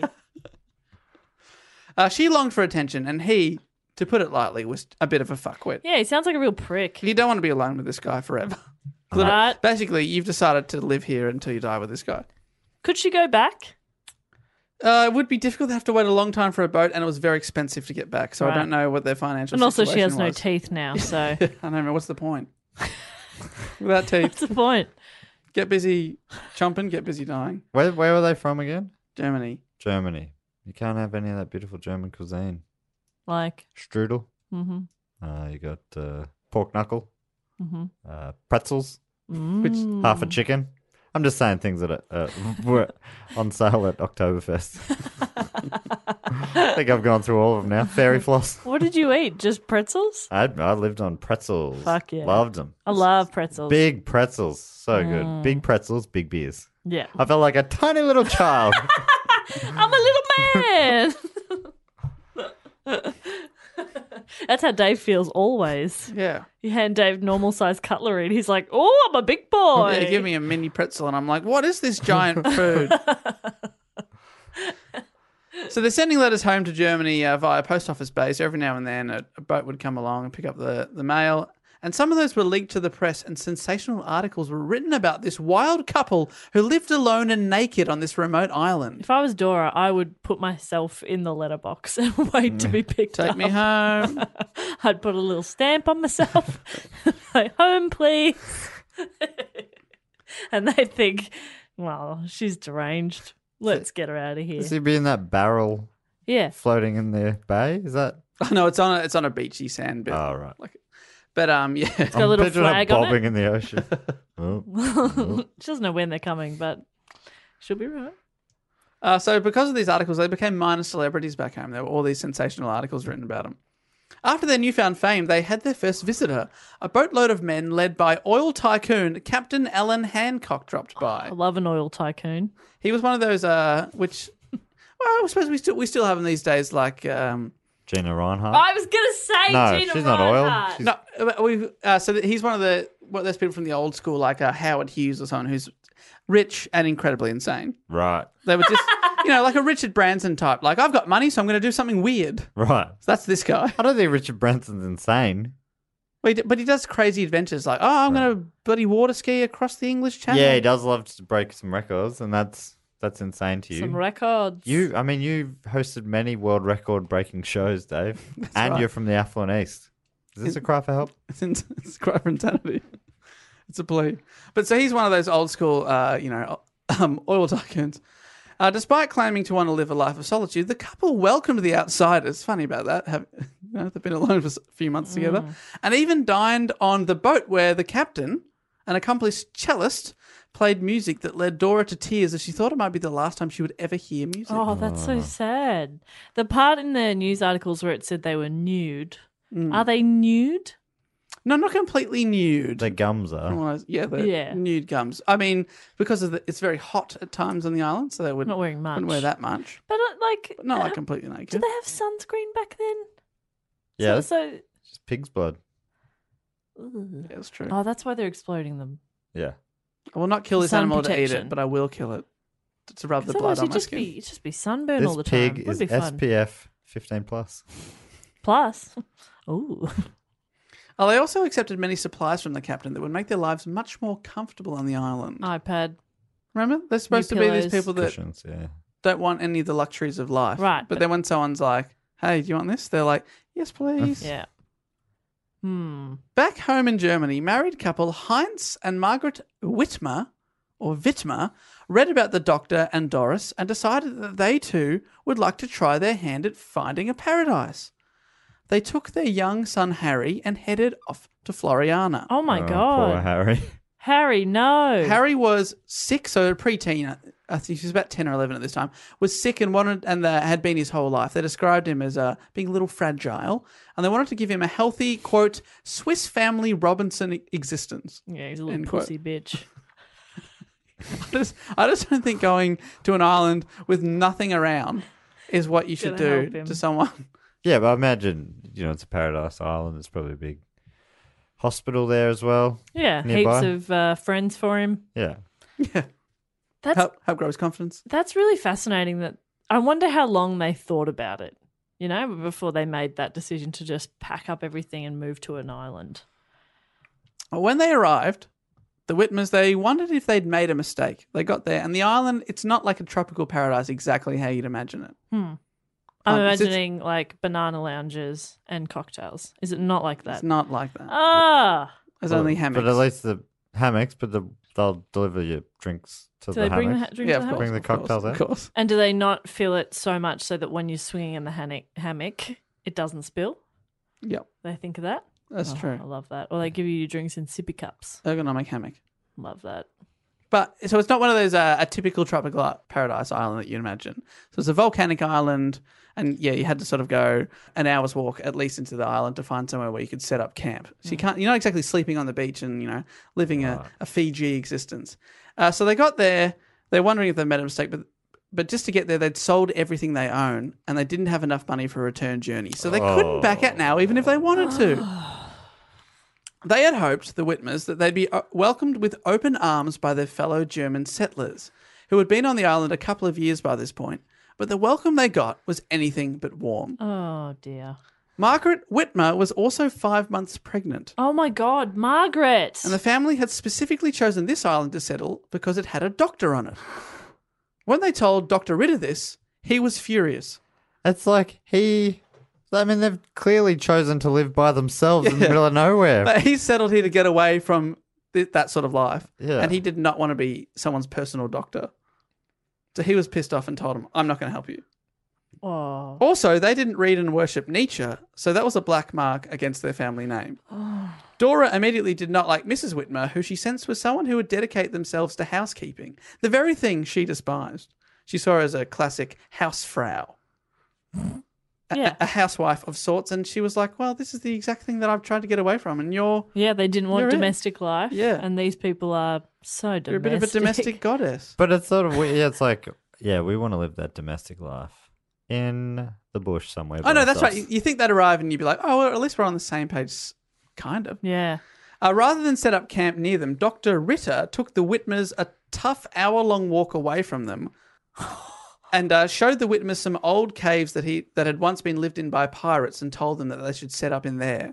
uh, she longed for attention, and he, to put it lightly, was a bit of a fuckwit. Yeah, he sounds like a real prick. You don't want to be alone with this guy forever. Right. Basically, you've decided to live here until you die with this guy. Could she go back? Uh, it would be difficult to have to wait a long time for a boat, and it was very expensive to get back. So I Right. don't know what their financial And also, she situation has no was. teeth now, so I don't know. What's the point? Without teeth, what's the point? get busy chomping, get busy dying. Where, where were they from again? Germany. Germany. You can't have any of that beautiful German cuisine. Like, Strudel. mm-hmm, Uh, you got uh, pork knuckle. mm-hmm. Uh, pretzels. Which Half a chicken. I'm just saying things that are, uh, were on sale at Oktoberfest. I think I've gone through all of them now. Fairy floss. What did you eat? Just pretzels? I, I lived on pretzels. Fuck yeah. Loved them. I love pretzels. Big pretzels. So good. Big pretzels, big beers. Yeah. I felt like a tiny little child. I'm a little man. That's how Dave feels always. Yeah. You hand Dave normal sized cutlery and he's like, oh, I'm a big boy. Yeah, give me a mini pretzel, and I'm like, what is this giant food? So they're sending letters home to Germany uh, via post office base. Every now and then a, a boat would come along and pick up the, the mail. And some of those were leaked to the press, and sensational articles were written about this wild couple who lived alone and naked on this remote island. If I was Dora, I would put myself in the letterbox and wait to be picked Take up. me home. I'd put a little stamp on myself. Like, home, please. And they'd think, well, she's deranged. Let's get her out of here. Does he be in that barrel Yeah. floating in the bay? Is that? Oh, no, it's on a, it's on a beachy sand bit. Oh, right. Like, but um, yeah. It's got a little picturing her flag on bobbing it. in the ocean. Oh. She doesn't know when they're coming, but she'll be right. Uh, so because of these articles, they became minor celebrities back home. There were all these sensational articles written about them. After their newfound fame, they had their first visitor. A boatload of men led by oil tycoon Captain Alan Hancock dropped by. I love an oil tycoon. He was one of those, uh, which, well, I suppose we still we still have them these days, like, um, Gina Reinhardt. I was going to say No, Gina she's not oil. Reinhardt. She's- no, we uh, so that he's one of the well, there's people from the old school, like uh, Howard Hughes or someone who's rich and incredibly insane. Right. They were just, you know, like a Richard Branson type. Like, I've got money, so I'm going to do something weird. Right. So that's this guy. I don't think Richard Branson's insane. But he, d- but he does crazy adventures, like, oh, I'm going to bloody water ski across the English Channel. Yeah, he does love to break some records, and that's that's insane to you. Some records. You, I mean, you've hosted many world record breaking shows, Dave, and right. you're from the affluent East. Is this a cry for help? It's, in, it's a cry for insanity. It's a plea. But so he's one of those old school, uh, you know, um, oil tycoons. Uh, despite claiming to want to live a life of solitude, the couple welcomed the outsiders. Funny about that. Have, you know, they've been alone for a few months together. And even dined on the boat where the captain, an accomplished cellist, played music that led Dora to tears as she thought it might be the last time she would ever hear music. Oh, that's so sad. The part in the news articles where it said they were nude. Are they nude? No, not completely nude. The gums are. Well, yeah, the Yeah. nude gums. I mean, because of the, it's very hot at times on the island, so they would Not wearing much. wouldn't wear that much. But uh, like, But not like uh, completely did naked. they have sunscreen back then? Yeah, So, so just pig's blood. Yeah, that's true. oh, that's why they're exploding them. Yeah. I will not kill this Sun animal to eat protection. it, but I will kill it to rub the 'Cause blood otherwise on you'd my just skin. be, you'd just be sunburned This all the time. pig Would is be fun. S P F fifteen plus. Plus, ooh, Oh, they also accepted many supplies from the captain that would make their lives much more comfortable on the island. iPad. Remember? They're supposed to be pillows. these people that Cushions, yeah. don't want any of the luxuries of life. Right, But, but- then when someone's like, hey, do you want this? They're like, yes, please. Yeah. Hmm. Back home in Germany, married couple Heinz and Margaret Wittmer, or Wittmer, read about the doctor and Doris and decided that they too would like to try their hand at finding a paradise. They took their young son Harry and headed off to Floriana. Oh my Oh, god. Poor Harry. Harry, no. Harry was sick, so a preteen. I think he was about ten or eleven at this time. Was sick and wanted, and uh, had been his whole life. They described him as uh, being a little fragile, and they wanted to give him a healthy, quote, Swiss Family Robinson existence. Yeah, he's a little End quote. pussy bitch. I just, I just don't think going to an island with nothing around is what you should Gonna help do him. to someone. Yeah, but I imagine, you know, it's a paradise island. There's probably a big hospital there as well. Yeah, Nearby. heaps of uh, friends for him. Yeah. Yeah, That's help, help grow his confidence. that's really fascinating. That I wonder how long they thought about it. You know, before they made that decision to just pack up everything and move to an island. When they arrived, the Whitmers, they wondered if they'd made a mistake. They got there, and the island, it's not like a tropical paradise exactly how you'd imagine it. Hmm. I'm Um, it's- imagining like banana lounges and cocktails. Is it not like that? It's not like that. Ah, There's only hammocks. But at least the hammocks, but the, they'll deliver your drinks to do the they bring the hammocks. ha- drinks yeah, to of the course. hammock? Bring the of course, cocktails Of out. course. And do they not fill it so much so that when you're swinging in the hammock, hammock it doesn't spill? Yep, They think of that? that's Oh, true. I love that. Or they give you your drinks in sippy cups. Ergonomic hammock. Love that. But so it's not one of those uh, a typical tropical i- paradise island that you'd imagine. So it's a volcanic island, and yeah, you had to sort of go an hour's walk at least into the island to find somewhere where you could set up camp. So you can't, you're not exactly sleeping on the beach and you know living a, a Fiji existence. Uh, so they got there. They're wondering if they made a mistake, but but just to get there, they'd sold everything they own, and they didn't have enough money for a return journey. So they couldn't back out now, even if they wanted to. They had hoped, the Whitmers, that they'd be uh, welcomed with open arms by their fellow German settlers, who had been on the island a couple of years by this point, but the welcome they got was anything but warm. Oh, dear. Margaret Whitmer was also five months pregnant, Oh, my God. Margaret. and the family had specifically chosen this island to settle because it had a doctor on it. When they told Doctor Ritter this, he was furious. It's like he... I mean, they've clearly chosen to live by themselves in the Yeah. middle of nowhere. But he settled here to get away from th- that sort of life, Yeah. and he did not want to be someone's personal doctor. So he was pissed off and told him, I'm not going to help you. Oh. Also, they didn't read and worship Nietzsche, so that was a black mark against their family name. Dora immediately did not like Missus Whitmer, who she sensed was someone who would dedicate themselves to housekeeping, the very thing she despised. She saw her as a classic housefrau, a, Yeah. a housewife of sorts, and she was like, well, this is the exact thing that I've tried to get away from, and you're, Yeah, they didn't want You're it. domestic life. Yeah. And these people are so domestic. you're a bit of a domestic goddess. But it's sort of weird. Yeah, it's like, yeah, we want to live that domestic life in the bush somewhere. Oh, by no, that's right. ourselves. You, you think they'd arrive and you'd be like, oh, well, at least we're on the same page, s- kind of. Yeah. Uh, rather than set up camp near them, Doctor Ritter took the Whitmers a tough hour-long walk away from them and uh, showed the Whitmers some old caves that he that had once been lived in by pirates and told them that they should set up in there.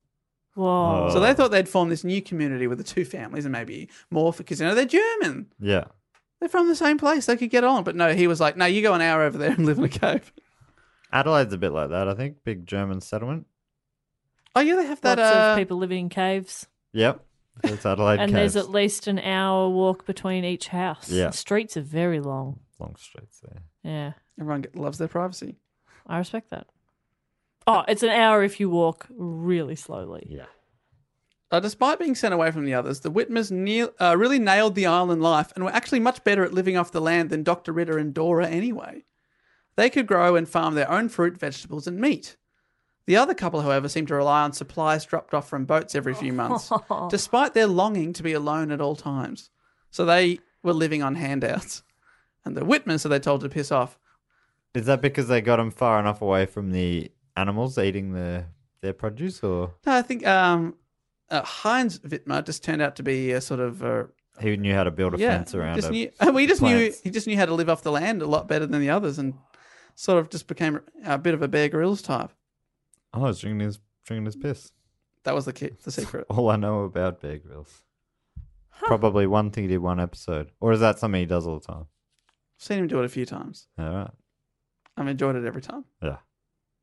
Whoa. So they thought they'd form this new community with the two families and maybe more, because, you know, they're German. Yeah. They're from the same place. They could get on. But no, he was like, no, you go an hour over there and live in a cave. Adelaide's a bit like that, I think. Big German settlement. Oh, yeah, they have that. Lots uh, of people living in caves. Yep. It's Adelaide And Caves. there's at least an hour walk between each house. Yeah. The streets are very long. Long streets there. Yeah. Everyone get, loves their privacy. I respect that. Oh, it's an hour if you walk really slowly. Yeah. Uh, despite being sent away from the others, the Whitmers near, uh, really nailed the island life and were actually much better at living off the land than Doctor Ritter and Dora anyway. They could grow and farm their own fruit, vegetables, and meat. The other couple, however, seemed to rely on supplies dropped off from boats every few months, despite their longing to be alone at all times. So they were living on handouts. And the Whitmers, so they told to piss off. Is that because they got them far enough away from the animals eating the their produce, or No, I think um, uh, Heinz Whitmer just turned out to be a sort of a he knew how to build a fence around just it? knew, well, he just knew plants. he just knew how to live off the land a lot better than the others, and sort of just became a bit of a Bear Grylls type. Oh, he's drinking his drinking his piss. That was the key, the secret. All I know about Bear Grylls. Probably one thing he did one episode, or is that something he does all the time? Seen him do it a few times. All right. I've enjoyed it every time. Yeah.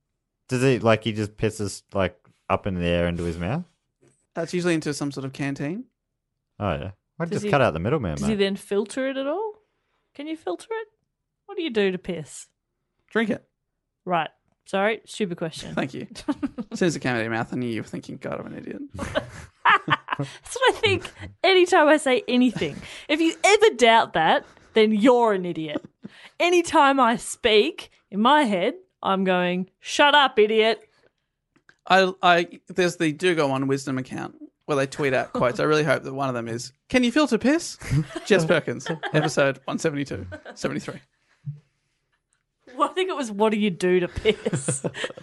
Does he, like, he just pisses, like, up in the air into his mouth? That's usually into some sort of canteen. Oh, yeah. I'd Does just he- cut out the middleman, Does he mate. then filter it at all? Can you filter it? What do you do to piss? Drink it. Right. Sorry, stupid question. Thank you. As soon as it came out of your mouth, I knew you were thinking, God, I'm an idiot. That's what I think anytime I say anything. If you ever doubt that, then you're an idiot. Anytime I speak, in my head, I'm going, shut up, idiot. I, I, there's the Do Go On Wisdom account where they tweet out quotes. I really hope that one of them is, can you filter piss? Jess Perkins, episode one seventy-two, seventy-three. Well, I think it was, what do you do to piss?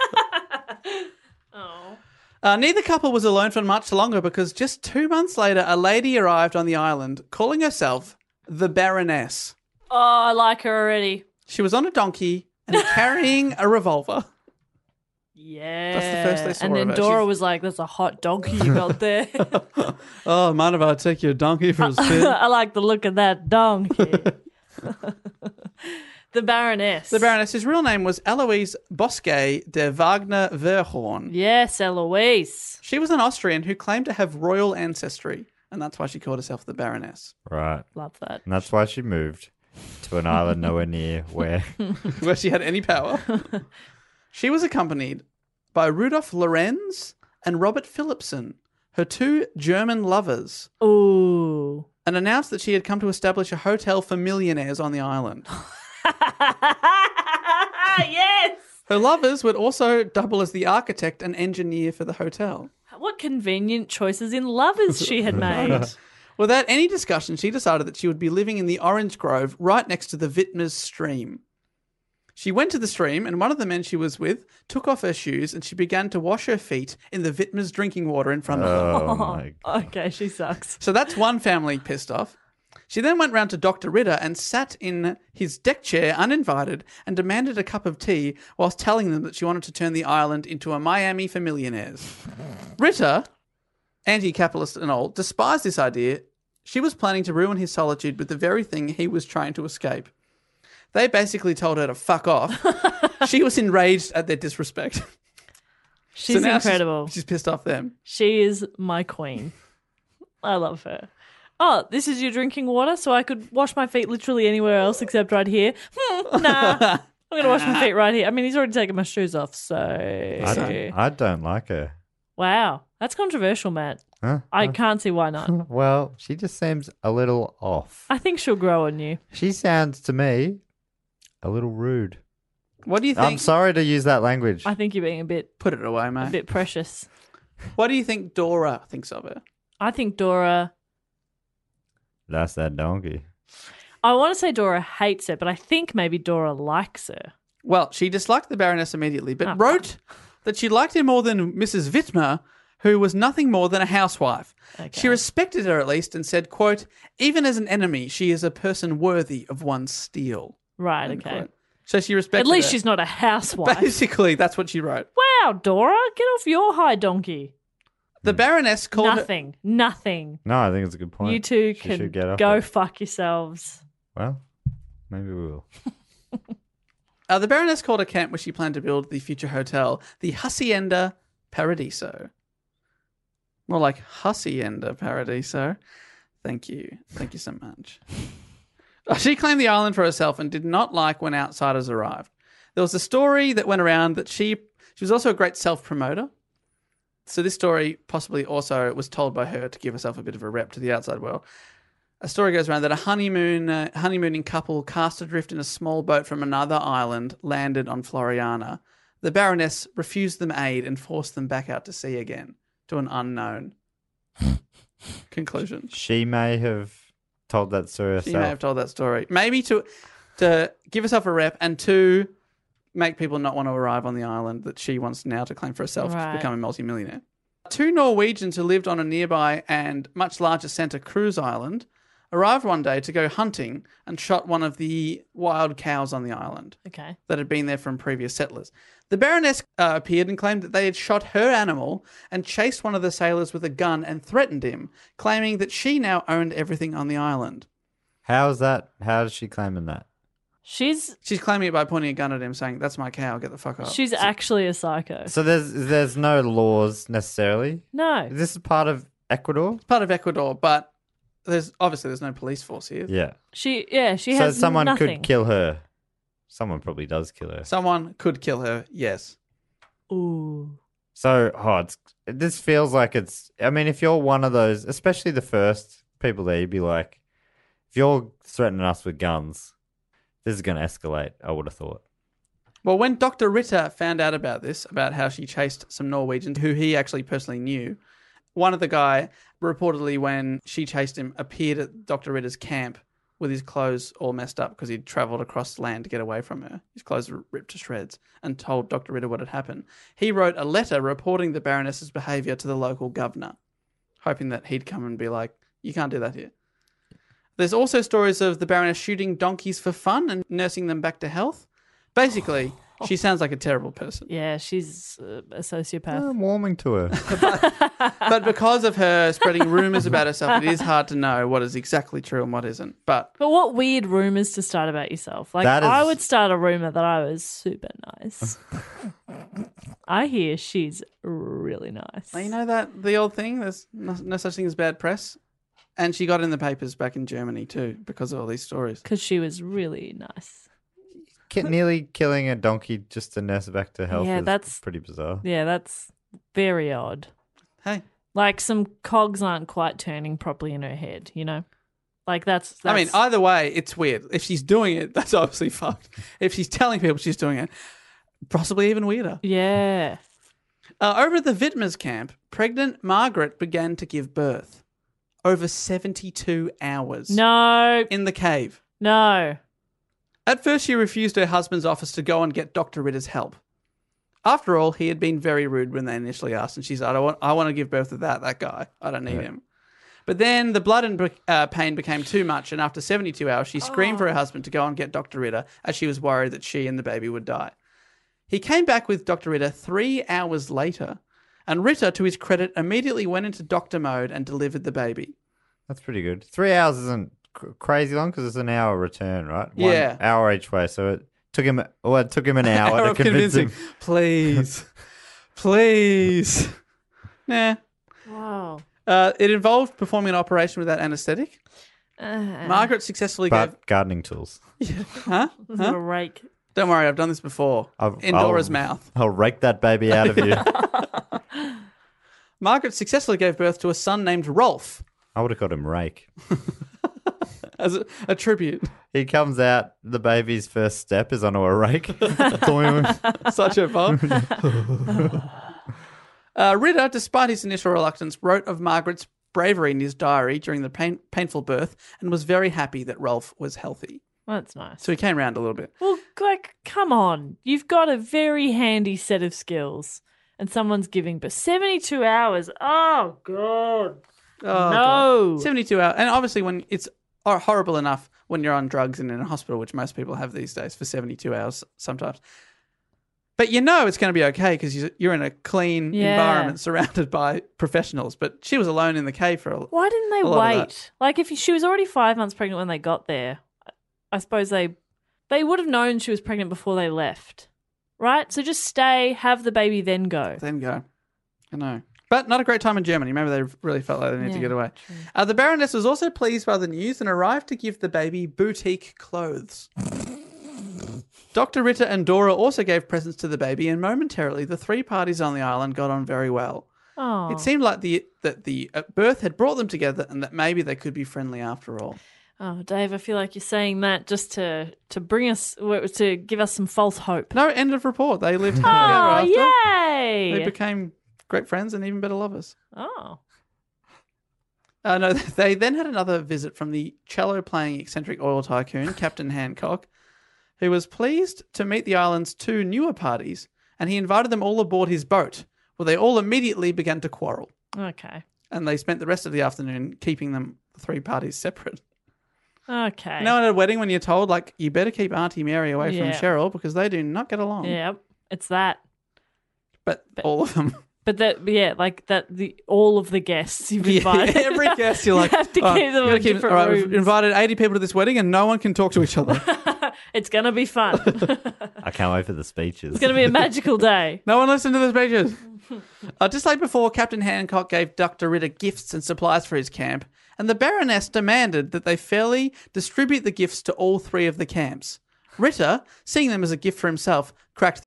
Oh. Uh, neither couple was alone for much longer because just two months later, a lady arrived on the island calling herself the Baroness. Oh, I like her already. She was on a donkey and carrying a revolver. Yeah. That's the first they saw And then of her. Dora She's- was like, that's a hot donkey you got there. Oh, mind if I take your donkey for a spin? I like the look of that donkey. The Baroness. The Baroness's real name was Eloise Bosquet de Wagner Verhorn. Yes, Eloise. She was an Austrian who claimed to have royal ancestry, and that's why she called herself the Baroness. Right. Love that. And that's why she moved to an island nowhere near where... Where she had any power. She was accompanied by Rudolf Lorenz and Robert Philipson, her two German lovers, Ooh. and announced that she had come to establish a hotel for millionaires on the island. Yes. Her lovers would also double as the architect and engineer for the hotel. What convenient choices in lovers she had made. Without any discussion, she decided that she would be living in the orange grove right next to the Wittmers stream. She went to the stream, and one of the men she was with took off her shoes, and she began to wash her feet in the Wittmers drinking water in front of them. Oh, my God. Okay, she sucks. So that's one family pissed off. She then went round to Doctor Ritter and sat in his deck chair uninvited and demanded a cup of tea whilst telling them that she wanted to turn the island into a Miami for millionaires. Ritter, anti-capitalist and all, despised this idea. She was planning to ruin his solitude with the very thing he was trying to escape. They basically told her to fuck off. She was enraged at their disrespect. She's So now incredible. She's, she's pissed off them. She is my queen. I love her. Oh, this is your drinking water, so I could wash my feet literally anywhere else except right here. Hmm, nah, I'm going to wash my feet right here. I mean, he's already taken my shoes off, so... I don't, I don't like her. Wow, that's controversial, Matt. Huh? I can't see why not. Well, she just seems a little off. I think she'll grow on you. She sounds to me a little rude. What do you think? I'm sorry to use that language. I think you're being a bit, Put it away, a mate. bit precious. What do you think Dora thinks of her? I think Dora... That's that donkey. I want to say Dora hates her, but I think maybe Dora likes her. Well, she disliked the Baroness immediately, but Oh. wrote that she liked her more than Missus Wittmer, who was nothing more than a housewife. Okay. She respected her at least and said, quote, even as an enemy, she is a person worthy of one's steel. Right, End okay. quote. So she respected At least her. she's not a housewife. Basically, that's what she wrote. Wow, Dora, get off your high donkey. The Baroness called her... Nothing, nothing. No, I think it's a good point. You two She can should get off go it. fuck yourselves. Well, maybe we will. Uh, the Baroness called a camp where she planned to build the future hotel, the Hacienda Paradiso. More like Hacienda Paradiso. Thank you. Thank you so much. Uh, She claimed the island for herself and did not like when outsiders arrived. There was a story that went around that she she was also a great self-promoter. So this story possibly also was told by her to give herself a bit of a rep to the outside world. A story goes around that a honeymoon uh, honeymooning couple cast adrift in a small boat from another island landed on Floriana. The Baroness refused them aid and forced them back out to sea again to an unknown conclusion. She may have told that story herself. She may have told that story. Maybe to to give herself a rep and to make people not want to arrive on the island that she wants now to claim for herself Right. to become a multimillionaire. Two Norwegians who lived on a nearby and much larger Santa Cruz island arrived one day to go hunting and shot one of the wild cows on the island Okay. that had been there from previous settlers. The Baroness uh, appeared and claimed that they had shot her animal and chased one of the sailors with a gun and threatened him, claiming that she now owned everything on the island. How is that? How is she claiming that? She's She's claiming it by pointing a gun at him, saying, "That's my cow. Get the fuck up." she's actually a psycho. So there's there's no laws necessarily. No. This is part of Ecuador. part of Ecuador, but there's obviously there's no police force here. Yeah. She yeah, she so has someone nothing. could kill her. Someone probably does kill her. Someone could kill her. Yes. Ooh. So, oh, it's, this feels like it's. I mean, if you're one of those, especially the first people there, you'd be like, if you're threatening us with guns, this is going to escalate. I would have thought. Well, when Doctor Ritter found out about this, about how she chased some Norwegians who he actually personally knew, one of the guy reportedly, when she chased him, appeared at Doctor Ritter's camp with his clothes all messed up because he'd travelled across land to get away from her. His clothes were ripped to shreds, and told Doctor Ritter what had happened. He wrote a letter reporting the Baroness's behaviour to the local governor, hoping that he'd come and be like, you can't do that here. There's also stories of the Baroness shooting donkeys for fun and nursing them back to health. Basically, she sounds like a terrible person. Yeah, she's uh, a sociopath. I'm warming to her. But because of her spreading rumours about herself, it is hard to know what is exactly true and what isn't. But But what weird rumours to start about yourself. Like, That is- I would start a rumour that I was super nice. I hear she's really nice. you know that the old thing, there's no, no such thing as bad press. And she got in the papers back in Germany too because of all these stories. Because she was really nice. Ki- Nearly killing a donkey just to nurse it back to health Yeah, is that's- pretty bizarre. Yeah, that's very odd. Hey, Like, some cogs aren't quite turning properly in her head, you know? Like, that's... that's I mean, either way, it's weird. If she's doing it, that's obviously fucked. If she's telling people she's doing it, possibly even weirder. Yeah. Uh, over at the Wittmers camp, pregnant Margaret began to give birth. Over seventy-two hours. No. In the cave. No. At first, she refused her husband's office to go and get Doctor Ritter's help. After all, he had been very rude when they initially asked, and she said, I don't want, I want to give birth to that, that guy. I don't need Yeah. him. But then the blood and uh, pain became too much, and after seventy-two hours, she screamed for her husband to go and get Doctor Ritter, as she was worried that she and the baby would die. He came back with Doctor Ritter three hours later, and Ritter, to his credit, immediately went into doctor mode and delivered the baby. That's pretty good. Three hours isn't cr- crazy long because it's an hour return, right? One Yeah. hour each way. So it took him. Well, it took him an hour, Hour to of convince him. convincing. Please. Please. Nah. Wow. Uh, it involved performing an operation without anaesthetic. Uh, Margaret successfully gave... But gardening tools. Huh? This is Huh? a rake. Don't worry, I've done this before. I'll- In Dora's I'll- mouth. I'll rake that baby out of you. Margaret successfully gave birth to a son named Rolf I would have called him Rake. as a, a tribute. He comes out, the baby's first step is onto a rake. Such a fun. uh, Ritter, despite his initial reluctance, wrote of Margaret's bravery in his diary during the pain, painful birth and was very happy that Rolf was healthy. Well, that's nice. So he came around a little bit. Well, like, come on. You've got a very handy set of skills, and someone's giving birth. seventy-two hours. Oh, God. Oh, No. God. seventy-two hours. And obviously when it's hor- horrible enough when you're on drugs and in a hospital, which most people have these days, for seventy-two hours sometimes. But you know it's going to be okay because you're in a clean Yeah. environment surrounded by professionals. But she was alone in the cave for a Why didn't they a lot of that. wait? Like, if she was already five months pregnant when they got there, I suppose they they would have known she was pregnant before they left, right? So just stay, have the baby, then go. Then go. I know. But not a great time in Germany. Maybe they really felt like they needed to Yeah, get away. Uh, the Baroness was also pleased by the news and arrived to give the baby boutique clothes. Doctor Ritter and Dora also gave presents to the baby, and momentarily the three parties on the island got on very well. Oh, It seemed like the that the uh, birth had brought them together and that maybe they could be friendly after all. oh, Dave, I feel like you're saying that just to to bring us to give us some false hope. No, end of report. They lived together Oh, after. yay! They became great friends and even better lovers. Oh, Uh, no, they then had another visit from the cello-playing eccentric oil tycoon, Captain Hancock, who was pleased to meet the island's two newer parties, and he invited them all aboard his boat, where they all immediately began to quarrel. okay, And they spent the rest of the afternoon keeping them, the three parties, separate. okay. You know, at a wedding when you're told, like, you better keep Auntie Mary away Yeah. from Cheryl because they do not get along. Yep, it's that. But, all of them. But that, yeah, like that. The all of the guests you've Yeah, invited. every guest you're like, you have to "Oh, keep them you gotta in keep- different all right, rooms. we've invited eighty people to this wedding and no one can talk to each other. It's going to be fun. I can't wait for the speeches. It's going to be a magical day. No one listened to the speeches. uh, just like before, Captain Hancock gave Doctor Ritter gifts and supplies for his camp, and the Baroness demanded that they fairly distribute the gifts to all three of the camps. Ritter, seeing them as a gift for himself, cracked.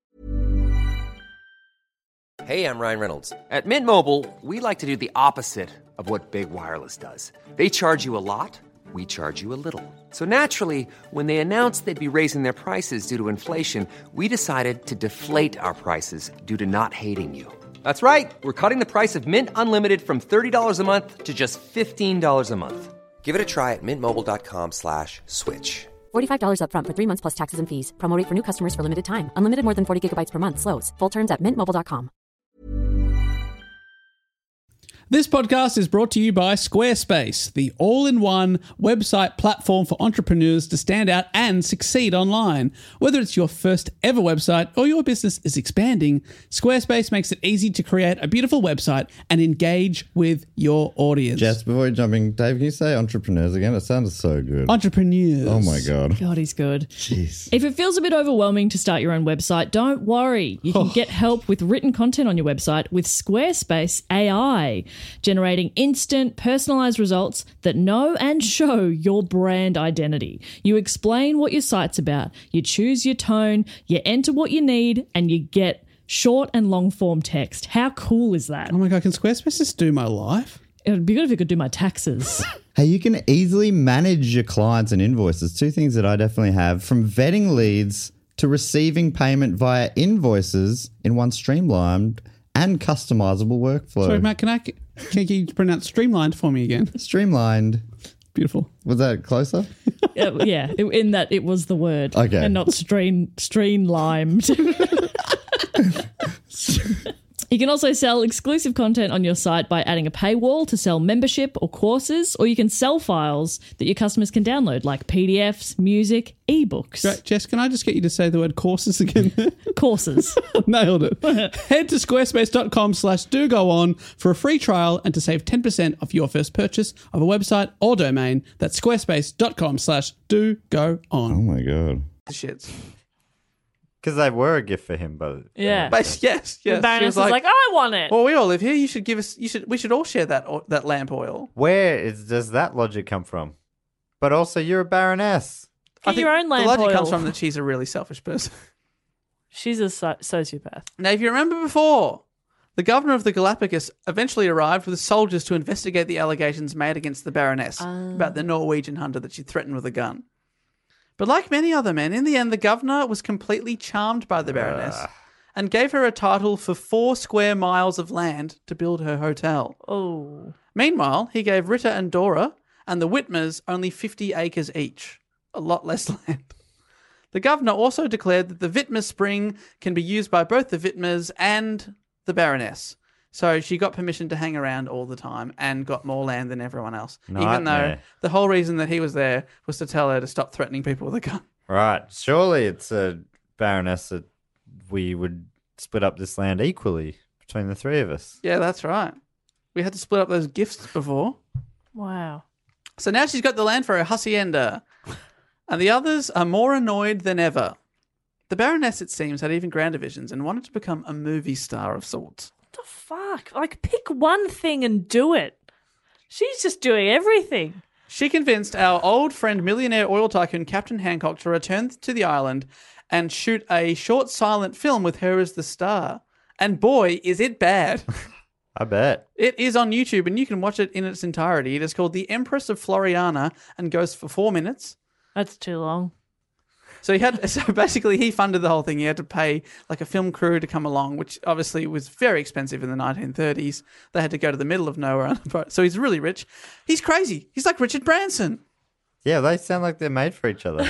Hey, I'm Ryan Reynolds. At Mint Mobile, we like to do the opposite of what Big Wireless does. They charge you a lot, we charge you a little. So naturally, when they announced they'd be raising their prices due to inflation, we decided to deflate our prices due to not hating you. That's right. We're cutting the price of Mint Unlimited from thirty dollars a month to just fifteen dollars a month. Give it a try at mintmobile.com slash switch. forty-five dollars up front for three months plus taxes and fees. Promo rate for new customers for limited time. Unlimited more than forty gigabytes per month. Slows full terms at mint mobile dot com. This podcast is brought to you by Squarespace, the all-in-one website platform for entrepreneurs to stand out and succeed online. Whether it's your first ever website or your business is expanding, Squarespace makes it easy to create a beautiful website and engage with your audience. Just before jumping, Dave, can you say entrepreneurs again? It sounded so good. Entrepreneurs. Oh my God. God, he's good. Jeez. If it feels a bit overwhelming to start your own website, don't worry. You can get help with written content on your website with Squarespace A I, generating instant, personalized results that know and show your brand identity. You explain what your site's about, you choose your tone, you enter what you need, and you get short and long form text. How cool is that? Oh my God, can Squarespace just do my life? It would be good if it could do my taxes. Hey, you can easily manage your clients and invoices. Two things that I definitely have, from vetting leads to receiving payment via invoices in one streamlined and customizable workflow. Sorry, Matt, can I can you pronounce streamlined for me again? Streamlined. Beautiful. Was that closer? Uh, yeah, it- in that it was the word. Okay. And not stream, streamlined. You can also sell exclusive content on your site by adding a paywall to sell membership or courses, or you can sell files that your customers can download, like P D Fs, music, ebooks. Great. Jess, can I just get you to say the word courses again? Courses. Nailed it. Head to squarespace.com slash do go on for a free trial and to save ten percent off your first purchase of a website or domain. That's squarespace.com slash do go on. Oh my God. Shits. Because they were a gift for him, but Yeah. But yes, yes. The Baroness She was like, I want it. well, we all live here. You should give us. You should. We should all share that o- that lamp oil. where is, does that logic come from? But also, you're a baroness. Get your own lamp The logic oil. comes from that she's a really selfish person. She's a so- sociopath. Now, if you remember before, the governor of the Galapagos eventually arrived with soldiers to investigate the allegations made against the Baroness about the Norwegian hunter that she threatened with a gun. But like many other men, in the end, the governor was completely charmed by the Baroness and gave her a title for four square miles of land to build her hotel. Oh. Meanwhile, he gave Ritter and Dora and the Whitmers only fifty acres each, a lot less land. The governor also declared that the Whitmer Spring can be used by both the Whitmers and the Baroness. So she got permission to hang around all the time and got more land than everyone else. Even though Nightmare. the whole reason that he was there was to tell her to stop threatening people with a gun. Right. Surely it's a baroness that we would split up this land equally between the three of us. Yeah, that's right. We had to split up those gifts before. Wow. So now she's got the land for her hacienda. And the others are more annoyed than ever. The Baroness, it seems, had even grander visions and wanted to become a movie star of sorts. What the fuck? Like, pick one thing and do it. She's just doing everything. She convinced our old friend millionaire oil tycoon Captain Hancock to return to the island and shoot a short silent film with her as the star. And boy, is it bad. I bet. It is on YouTube and you can watch it in its entirety. It is called The Empress of Floriana and goes for four minutes. That's too long. So he had, so basically he funded the whole thing. He had to pay like a film crew to come along, which obviously was very expensive in the nineteen thirties. They had to go to the middle of nowhere. So he's really rich. He's crazy. He's like Richard Branson. Yeah, they sound like they're made for each other.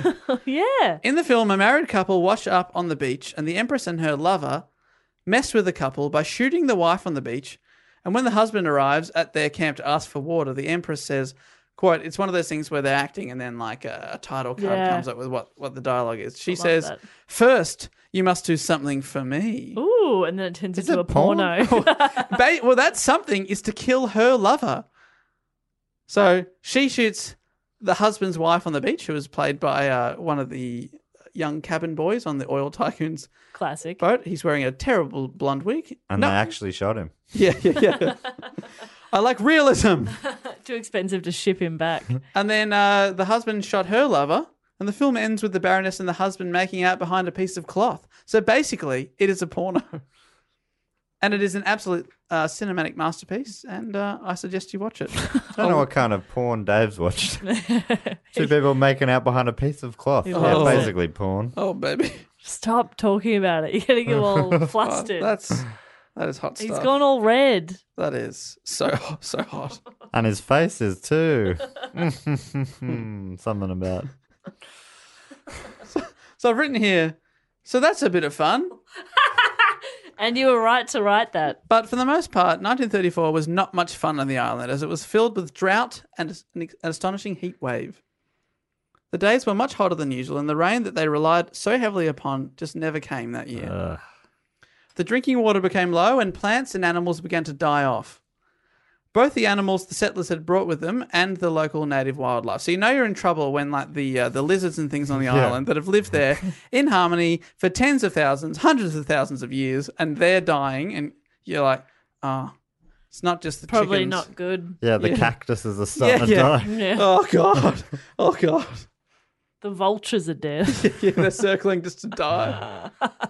Yeah. In the film, a married couple wash up on the beach and the Empress and her lover mess with the couple by shooting the wife on the beach. And when the husband arrives at their camp to ask for water, the Empress says, quote, it's one of those things where they're acting and then like a, a title card Yeah. comes up with what, what the dialogue is. She love says, that. first, you must do something for me. Ooh, and then it turns Is into it a porno. Ba- well, that something is to kill her lover. So she shoots the husband's wife on the beach, who was played by uh, one of the young cabin boys on the Oil Tycoon's Classic. boat. He's wearing a terrible blonde wig. And No- they actually shot him. Yeah, yeah, yeah. I like realism. Too expensive to ship him back. And then uh, the husband shot her lover, and the film ends with the Baroness and the husband making out behind a piece of cloth. So basically, it is a porno. And it is an absolute uh, cinematic masterpiece, and uh, I suggest you watch it. I don't know what kind of porn Dave's watched. Two people making out behind a piece of cloth. Yeah, loves it. basically porn. Oh, baby. Stop talking about it. You're getting him all flustered. Oh, that's that is hot He's stuff. gone all red. That is so so hot. And his face is too. Something about. So I've written here, so that's a bit of fun. And you were right to write that. But for the most part, nineteen thirty-four was not much fun on the island, as it was filled with drought and an astonishing heat wave. The days were much hotter than usual, and the rain that they relied so heavily upon just never came that year. Ugh. The drinking water became low, and plants and animals began to die off. Both the animals the settlers had brought with them and the local native wildlife. So you know you're in trouble when like the uh, the lizards and things on the Yeah. island that have lived there in harmony for tens of thousands, hundreds of thousands of years, and they're dying, and you're like, oh, it's not just the Probably chickens. not good. Yeah, the Yeah. cactuses are starting Yeah, to yeah. die. Yeah. Oh god, oh god, The vultures are dead. yeah, they're circling just to die.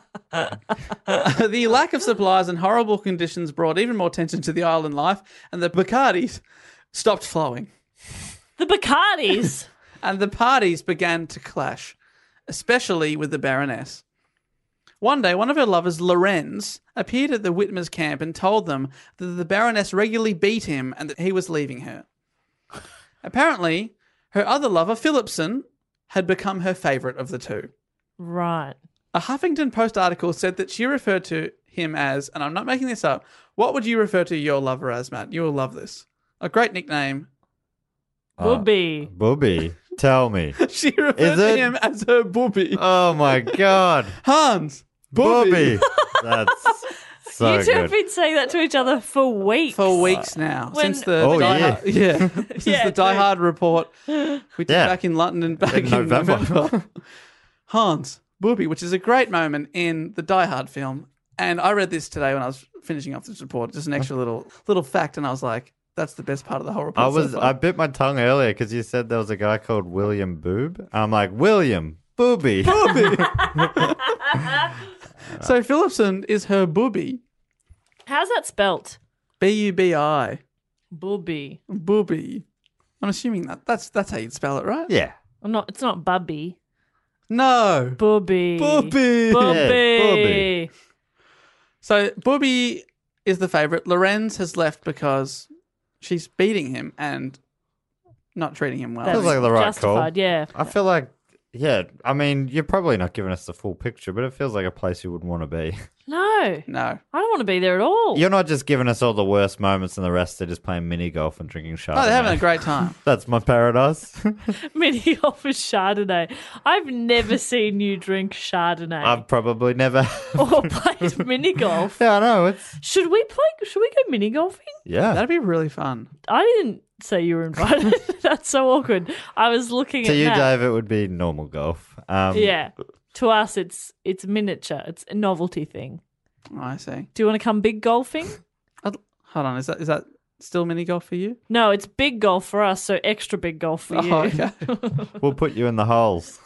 The lack of supplies and horrible conditions brought even more tension to the island life, and the Bacardis stopped flowing. The Bacardis. And the parties began to clash, especially with the Baroness. One day, one of her lovers, Lorenz, appeared at the Whitmer's camp and told them that the Baroness regularly beat him and that he was leaving her. Apparently, her other lover, Philipson, had become her favourite of the two. Right. A Huffington Post article said that she referred to him as, and I'm not making this up, what would you refer to your lover as, Matt? You will love this. A great nickname. Booby. Booby, tell me. She referred Is to it? him as her booby. Oh my God. Hans. Booby. Booby. That's so you two have good. been saying that to each other for weeks. For weeks now. When- Since the Oh, Die yeah. Hard, yeah. Since Yeah, the Die true. Hard report we did Yeah. back in London and back in, In November. November. Hans. Booby, which is a great moment in the Die Hard film. And I read this today when I was finishing off this report, just an extra little little fact, and I was like, that's the best part of the whole report. I was so I far. bit my tongue earlier because you said there was a guy called William Boob. I'm like, William Booby. So Philipson is her booby. How's that spelt? B U B I. Booby. Booby. I'm assuming that that's that's how you'd spell it, right? Yeah. I'm not. It's not Bubby. No. Booby. Booby. Booby. Yeah, Booby. So Booby is the favourite. Lorenz has left because she's beating him and not treating him well. That's Feels like the right justified, call. yeah. I feel like, yeah, I mean, you're probably not giving us the full picture, but it feels like a place you wouldn't want to be. No, No. I don't want to be there at all. You're not just giving us all the worst moments and the rest are just playing mini golf and drinking Chardonnay. Oh, they're having a great time. That's my paradise. Mini golf with Chardonnay. I've never seen you drink Chardonnay I've probably never. or played mini golf. Yeah, I know. It's Should we play? Should we go mini golfing? yeah. That'd be really fun. I didn't say you were invited. That's so awkward. I was looking To at you, Matt. Dave, it would be normal golf. Um, Yeah. To us, it's it's miniature. It's a novelty thing. Oh, I see. Do you want to come big golfing? I'd, hold on, is that is that still mini golf for you? No, it's big golf for us, so extra big golf for you. Oh, okay. We'll put you in the holes.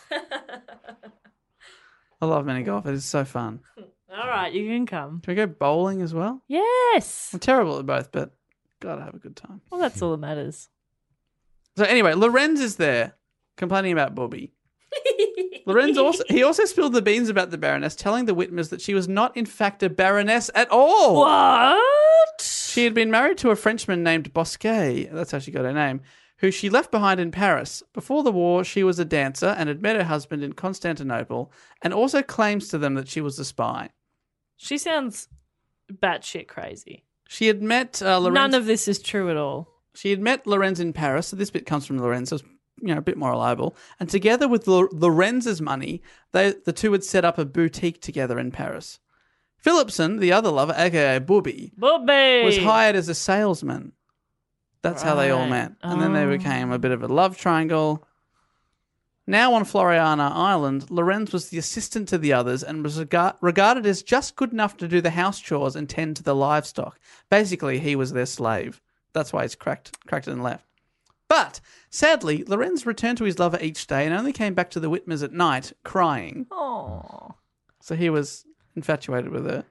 I love mini golf. It is so fun. All right, you can come. Can we go bowling as well? Yes. I'm terrible at both, but gotta have a good time. Well, that's all that matters. So anyway, Lorenz is there complaining about Booby. Lorenz also he also spilled the beans about the Baroness, telling the Whitmers that she was not in fact a Baroness at all. What? She had been married to a Frenchman named Bosquet, that's how she got her name, who she left behind in Paris. Before the war, she was a dancer and had met her husband in Constantinople, and also claims to them that she was a spy. She sounds batshit crazy. She had met uh, Lorenz. None of this is true at all. She had met Lorenz in Paris, so this bit comes from Lorenz, so it's, you know, a bit more reliable. And together with Lo- Lorenz's money, they the two had set up a boutique together in Paris. Philipson, the other lover, aka Booby, Booby was hired as a salesman. That's how they all Right. met. And then they Oh. became a bit of a love triangle. Now on Floriana Island, Lorenz was the assistant to the others and was rega- regarded as just good enough to do the house chores and tend to the livestock. Basically, he was their slave. That's why he's cracked, cracked it and left. But, sadly, Lorenz returned to his lover each day and only came back to the Whitmers at night, crying. Oh. So he was infatuated with her.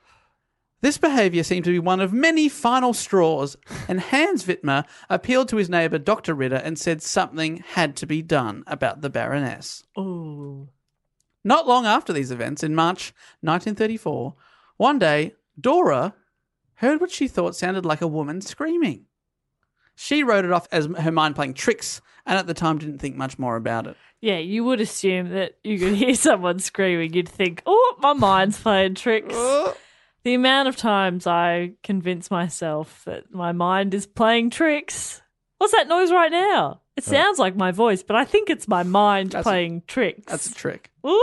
This behaviour seemed to be one of many final straws, and Hans Wittmer appealed to his neighbour Doctor Ritter and said something had to be done about the Baroness. Ooh. Not long after these events, in March nineteen thirty-four, one day, Dora heard what she thought sounded like a woman screaming. She wrote it off as her mind playing tricks, and at the time didn't think much more about it. Yeah, you would assume that you could hear someone screaming. You'd think, oh, my mind's playing tricks. The amount of times I convince myself that my mind is playing tricks. What's that noise right now? It sounds like my voice, but I think it's my mind That's a- playing tricks. That's a trick. Ooh.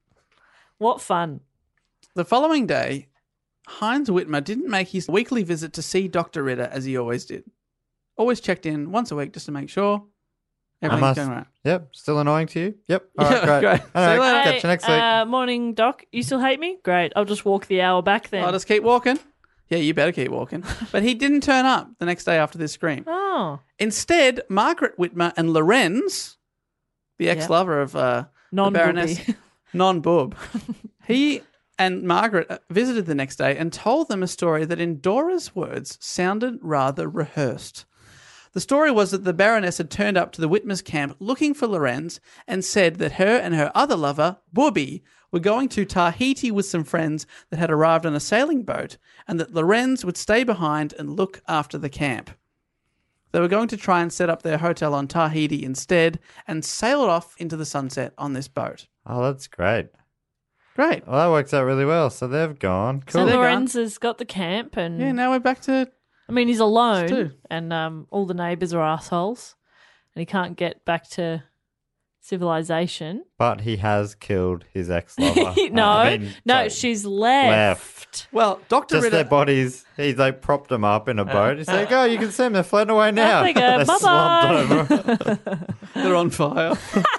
What fun. The following day, Heinz Whitmer didn't make his weekly visit to see Doctor Ritter as he always did. Always checked in once a week just to make sure I everything's must. going right. Yep. Still annoying to you? Yep. All right, Yeah, great. great. All right, See you later. catch you next week. Uh, morning, Doc. You still hate me? Great. I'll just walk the hour back then. I'll just keep walking. Yeah, you better keep walking. But he didn't turn up the next day after this scream. Oh. Instead, Margaret Whitmer and Lorenz, the ex-lover of uh, the Non-booby. Baroness, non-boob, he and Margaret visited the next day and told them a story that, in Dora's words, sounded rather rehearsed. The story was that the Baroness had turned up to the Whitmers' camp looking for Lorenz and said that her and her other lover, Booby, were going to Tahiti with some friends that had arrived on a sailing boat, and that Lorenz would stay behind and look after the camp. They were going to try and set up their hotel on Tahiti instead and sail off into the sunset on this boat. Oh, that's great. Great. Well, that works out really well. So they've gone. So Cool. they're Lorenz has got the camp and... Yeah, now we're back to... I mean, he's alone Stu. and um, all the neighbours are assholes and he can't get back to civilization. But he has killed his ex-lover. no, I mean, no, sorry. she's left. Well, Doctor Just Ritter... their bodies. He like propped them up in a boat. He's like, oh, you can see them. They're floating away now. they go. They Bye-bye. slumped over. They're on fire.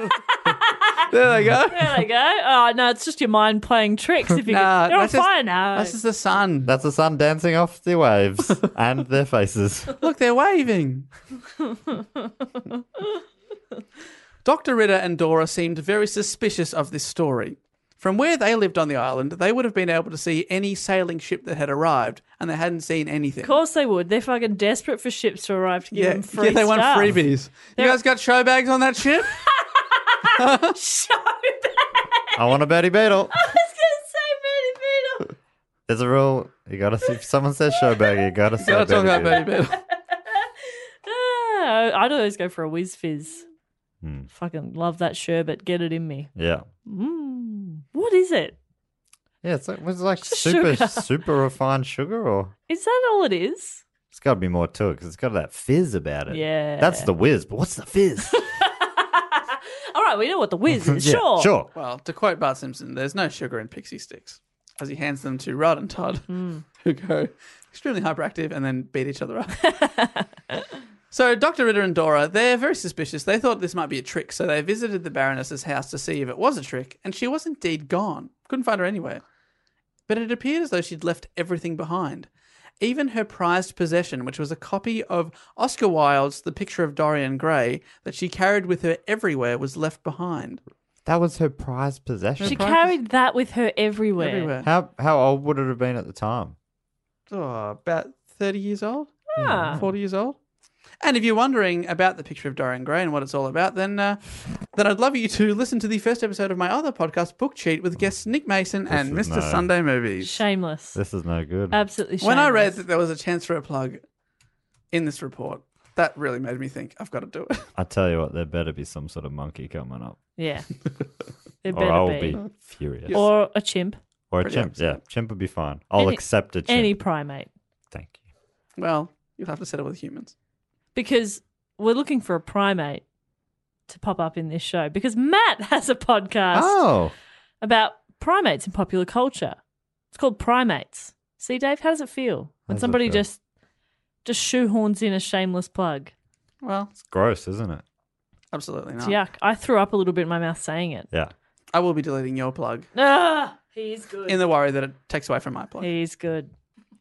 There they go. There they go. Oh, no, it's just your mind playing tricks. If you Nah, You're on that's just- fire now. That's just the sun. That's the sun dancing off the waves and their faces. Look, they're waving. Doctor Ritter and Dora seemed very suspicious of this story. From where they lived on the island, they would have been able to see any sailing ship that had arrived, and they hadn't seen anything. Of course they would. They're fucking desperate for ships to arrive to give yeah, them free yeah, they want stuff. freebies. They're- You guys got show bags on that ship? Show back. I want a Betty Beetle. I was going to say Betty Beetle. There's a rule. You gotta see if someone says showbag, you gotta say Gotta talk Betty about Beetle. Betty Beetle. Ah, I'd always go for a whiz fizz. Hmm. Fucking love that sherbet. Get it in me. Yeah. Mm. What is it? Yeah, it's like, was it like Just super, sugar. super refined sugar, or Is that all it is? it's got to be more to it because it's got that fizz about it. Yeah. That's the whiz, but what's the fizz? All right, we know what the whiz is. Yeah, sure. sure. Well, to quote Bart Simpson, there's no sugar in pixie sticks, as he hands them to Rod and Todd, Hmm. who go extremely hyperactive and then beat each other up. So Doctor Ritter and Dora, they're very suspicious. They thought this might be a trick, so they visited the Baroness's house to see if it was a trick, and she was indeed gone. Couldn't find her anywhere. But it appeared as though she'd left everything behind. Even her prized possession, which was a copy of Oscar Wilde's The Picture of Dorian Gray, that she carried with her everywhere, was left behind. That was her prized possession. She carried that with her everywhere. Everywhere. How how old would it have been at the time? Oh, about thirty years old? Ah. forty years old? And if you're wondering about The Picture of Dorian Gray and what it's all about, then uh, then I'd love you to listen to the first episode of my other podcast, Book Cheat, with guests Nick Mason and is Mister no- Sunday Movies. Shameless. This is no good. Absolutely shameless. When I read that there was a chance for a plug in this report, that really made me think, I've got to do it. I tell you what, there better be some sort of monkey coming up, Yeah. There or better I'll be. be furious. Or a chimp. Or a Pretty chimp. upset. Yeah, chimp would be fine. I'll Any- accept a chimp. Any primate. Thank you. Well, you'll have to settle with humans. Because we're looking for a primate to pop up in this show. Because Matt has a podcast Oh, about primates in popular culture. It's called Primates. See, Dave, how does it feel when How does it somebody feel? just just shoehorns in a shameless plug. Well, It's gross, isn't it? absolutely It's not. yuck. I threw up a little bit in my mouth saying it. Yeah. I will be deleting your plug Ah, he's good. in the worry that it takes away from my plug. He's good.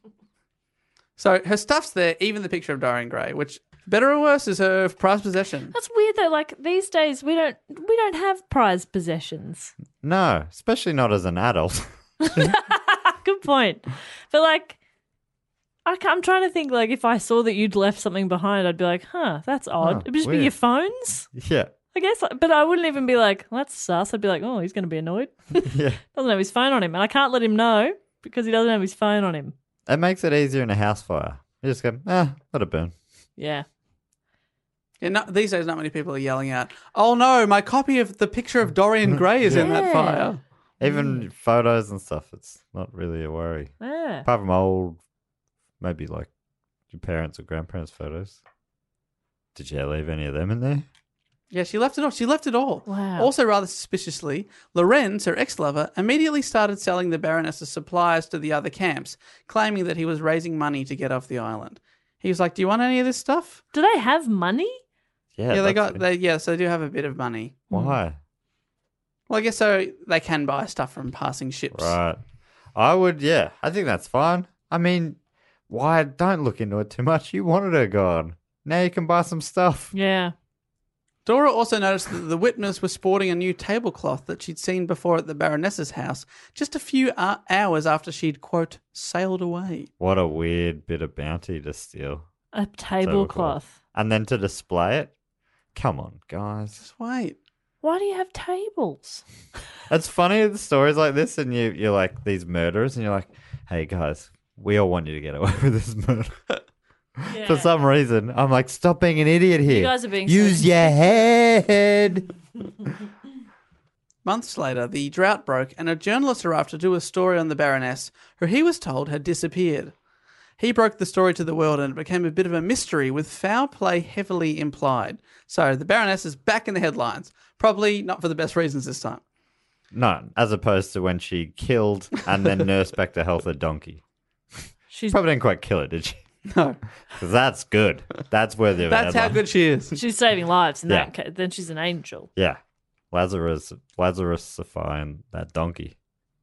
So her stuff's there, even the picture of Dorian Gray, which, better or worse, is her prized possession. That's weird though. Like these days, we don't we don't have prized possessions. No, especially not as an adult. Good point. But like, I ca- I'm trying to think. Like, if I saw that you'd left something behind, I'd be like, "Huh, that's odd." Oh, It'd just be weird. your phones, yeah. I guess. But I wouldn't even be like, well, "That's sus." I'd be like, "Oh, he's going to be annoyed." Yeah. Doesn't have his phone on him, and I can't let him know because he doesn't have his phone on him. It makes it easier in a house fire. You just go, ah, let it burn. Yeah. Yeah, no, these days, not many people are yelling out, "Oh no, my copy of the picture of Dorian Gray is in that Yeah. fire." Even photos and stuff, it's not really a worry. Yeah. Apart from old, maybe like your parents' or grandparents' photos. Did you leave any of them in there? Yeah, she left it all. She left it all. Wow. Also, rather suspiciously, Lorenz, her ex-lover, immediately started selling the Baroness's supplies to the other camps, claiming that he was raising money to get off the island. He was like, "Do you want any of this stuff?" Do they have money? Yeah, Yeah, they that's got. good. They, yeah, so they do have a bit of money. Why? Well, I guess so. They can buy stuff from passing ships. Right. I would, yeah. I think that's fine. I mean, why? Don't look into it too much. You wanted her gone. Now you can buy some stuff. Yeah. Dora also noticed that the Whitmers were sporting a new tablecloth that she'd seen before at the Baroness's house just a few uh, hours after she'd, quote, sailed away. What a weird bit of bounty to steal. A tablecloth. And then to display it? Come on, guys. Just wait. Why do you have tables? It's funny, the stories like this, and you, you're like these murderers, and you're like, hey, guys, we all want you to get away with this murder. For some reason, I'm like, stop being an idiot here. You guys are being so Use your head. Months later, the drought broke and a journalist arrived to do a story on the Baroness, who he was told had disappeared. He broke the story to the world and it became a bit of a mystery with foul play heavily implied. So the Baroness is back in the headlines. Probably not for the best reasons this time. No, as opposed to when she killed and then nursed back to health a donkey. She's Probably didn't quite kill it, did she? No. Because that's good. That's worthy of a That's how headline. good she is. she's saving lives in Yeah. that case. Then she's an angel. Yeah. Lazarus, Lazarusifying that donkey.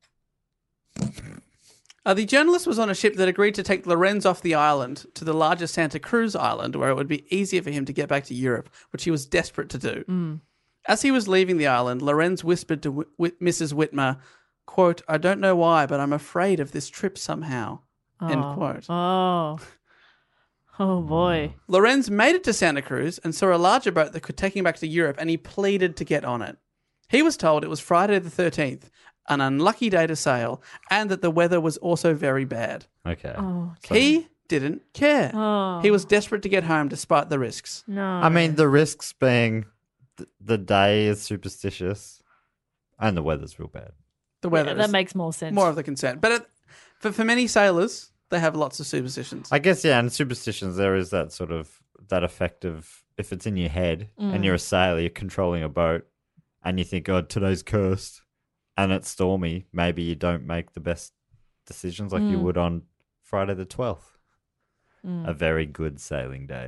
Uh, the journalist was on a ship that agreed to take Lorenz off the island to the larger Santa Cruz island, where it would be easier for him to get back to Europe, which he was desperate to do. As he was leaving the island, Lorenz whispered to Wh- Wh- Missus Whitmer, quote, "I don't know why, but I'm afraid of this trip somehow." End Oh. quote. Oh. Oh, boy. Lorenz made it to Santa Cruz and saw a larger boat that could take him back to Europe, and he pleaded to get on it. He was told it was Friday the thirteenth, an unlucky day to sail, and that the weather was also very bad. Okay. Oh, He didn't care. Oh. He was desperate to get home despite the risks. no. I mean, the risks being th- the day is superstitious and the weather's real bad. The weather Yeah, that is makes more sense. more of the concern. But it, for, for many sailors, they have lots of superstitions. I guess, yeah, and superstitions, there is that sort of, that effect of, if it's in your head and you're a sailor, you're controlling a boat and you think, oh, today's cursed and it's stormy, maybe you don't make the best decisions like you would on Friday the twelfth. A very good sailing day.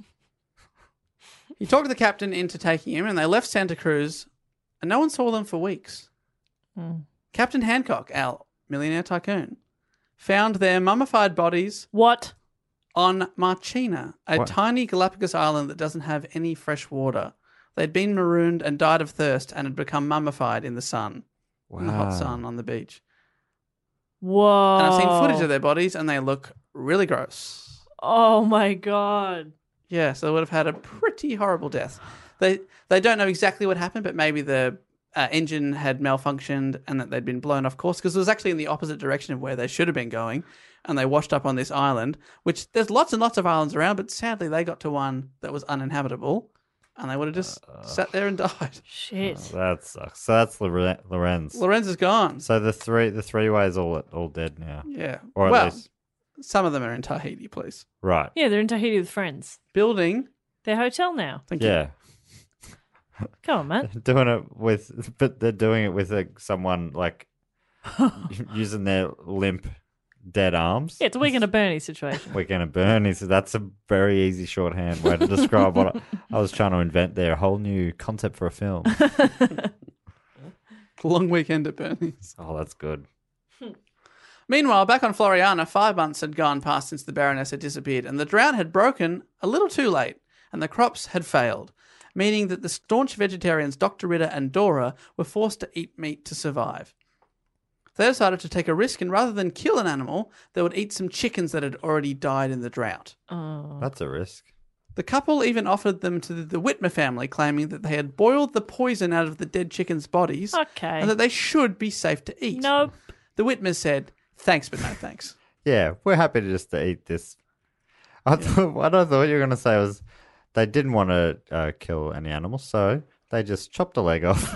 He talked the captain into taking him, and they left Santa Cruz, and no one saw them for weeks. Captain Hancock, our millionaire tycoon, found their mummified bodies What? on Marchena, a What? tiny Galapagos island that doesn't have any fresh water. They'd been marooned and died of thirst and had become mummified in the sun, in the hot Wow. sun on the beach. Whoa. And I've seen footage of their bodies, and they look really gross. Oh, my God. Yeah, so they would have had a pretty horrible death. They they don't know exactly what happened, but maybe the uh, engine had malfunctioned and that they'd been blown off course, because it was actually in the opposite direction of where they should have been going, and they washed up on this island, which there's lots and lots of islands around, but sadly they got to one that was uninhabitable, and they would have just sat there and died. Shit. That sucks. So that's Lore- Lorenz. Lorenz is gone. So the three the three ways all all dead now. Yeah. Or at well, least some of them are in Tahiti, please. right. Yeah, they're in Tahiti with friends. Building. Their hotel now. Thank you. Yeah. Come on, man. Doing it with but they're doing it with like someone like using their limp dead arms. Yeah, it's a Wigan and Bernie situation. Weekend at Bernie's. That's a very easy shorthand way to describe what I, I was trying to invent there. A whole new concept for a film. Long weekend at Bernie's. Oh, that's good. Meanwhile, back on Floriana, five months had gone past since the Baroness had disappeared, and the drought had broken a little too late, and the crops had failed, meaning that the staunch vegetarians Doctor Ritter and Dora were forced to eat meat to survive. They decided to take a risk, and rather than kill an animal, they would eat some chickens that had already died in the drought. Oh. That's a risk. The couple even offered them to the Whitmer family, claiming that they had boiled the poison out of the dead chickens' bodies Okay. and that they should be safe to eat. Nope. The Whitmers said, thanks, but no thanks. Yeah, we're happy to just to eat this. I thought, what I thought you were going to say was they didn't want to uh, kill any animals, so they just chopped a leg off.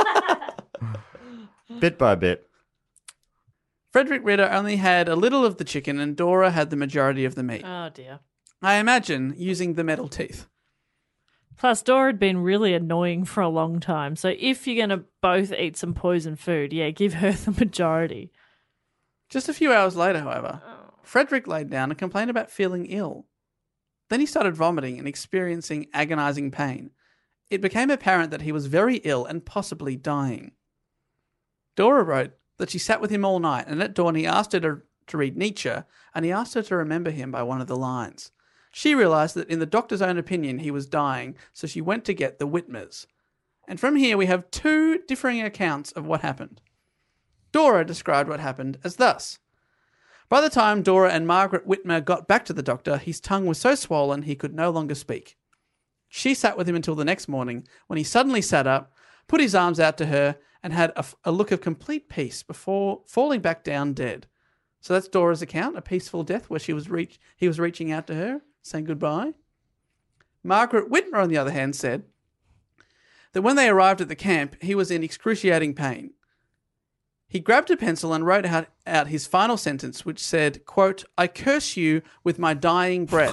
Bit by bit. Frederick Ritter only had a little of the chicken and Dora had the majority of the meat. Oh, dear. I imagine using the metal teeth. Plus, Dora had been really annoying for a long time. So if you're going to both eat some poison food, yeah, give her the majority. Just a few hours later, however, Frederick laid down and complained about feeling ill. Then he started vomiting and experiencing agonizing pain. It became apparent that he was very ill and possibly dying. Dora wrote that she sat with him all night, and at dawn he asked her to, to read Nietzsche, and he asked her to remember him by one of the lines. She realised that in the doctor's own opinion he was dying, so she went to get the Whitmers. And from here we have two differing accounts of what happened. Dora described what happened as thus. By the time Dora and Margaret Whitmer got back to the doctor, his tongue was so swollen he could no longer speak. She sat with him until the next morning, when he suddenly sat up, put his arms out to her, and had a, a look of complete peace before falling back down dead. So that's Dora's account, a peaceful death where she was reach, he was reaching out to her, saying goodbye. Margaret Whitmer, on the other hand, said that when they arrived at the camp, he was in excruciating pain. He grabbed a pencil and wrote out, out his final sentence, which said, quote, I curse you with my dying breath.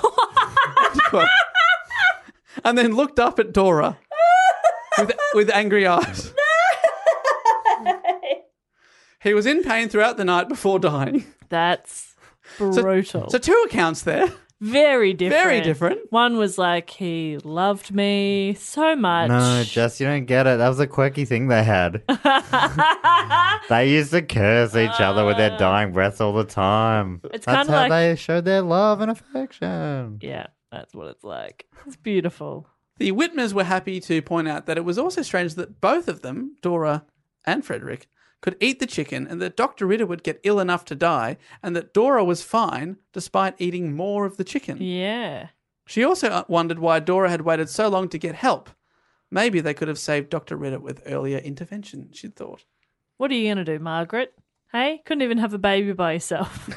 And then looked up at Dora with, with angry eyes. He was in pain throughout the night before dying. That's brutal. So, so two accounts there. Very different. Very different. One was like, he loved me so much. No, Jess, you don't get it. That was a quirky thing they had. They used to curse each other with their dying breaths all the time. It's That's kinda how like- they showed their love and affection. Yeah, that's what it's like. It's beautiful. The Whitmers were happy to point out that it was also strange that both of them, Dora and Frederick, could eat the chicken and that Doctor Ritter would get ill enough to die and that Dora was fine despite eating more of the chicken. Yeah. She also wondered why Dora had waited so long to get help. Maybe they could have saved Doctor Ritter with earlier intervention, she'd thought. What are you going to do, Margaret? Hey, couldn't even have a baby by yourself.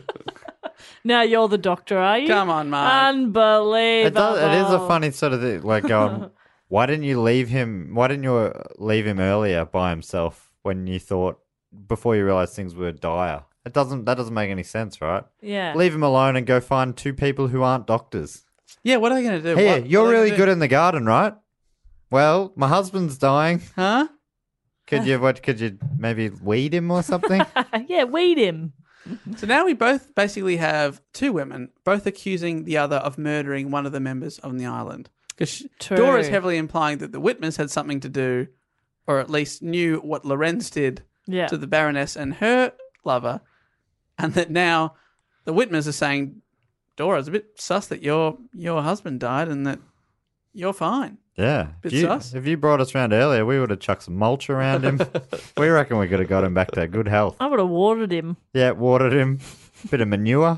Now you're the doctor, are you? Come on, Mark. Unbelievable. It, does, it is a funny sort of thing, like going, why didn't you leave him, why didn't you leave him earlier by himself when you thought, before you realised things were dire? It doesn't, that doesn't make any sense, right? Yeah. Leave him alone and go find two people who aren't doctors. Yeah, what are they going to do? Here, What- you're what are they really gonna good do? in the garden, right? Well, my husband's dying. Huh? Could you, what, could you maybe weed him or something? Yeah, weed him. So now we both basically have two women, both accusing the other of murdering one of the members on the island. Because True. Dora's heavily implying that the Whitmers had something to do, or at least knew what Lorenz did Yeah. to the Baroness and her lover, and that now the Whitmers are saying, Dora's a bit sus that your your husband died and that you're fine. Yeah. Bit If you, sus. if you brought us around earlier, we would have chucked some mulch around him. We reckon we could have got him back to good health. I would have watered him. Yeah, watered him. Bit of manure.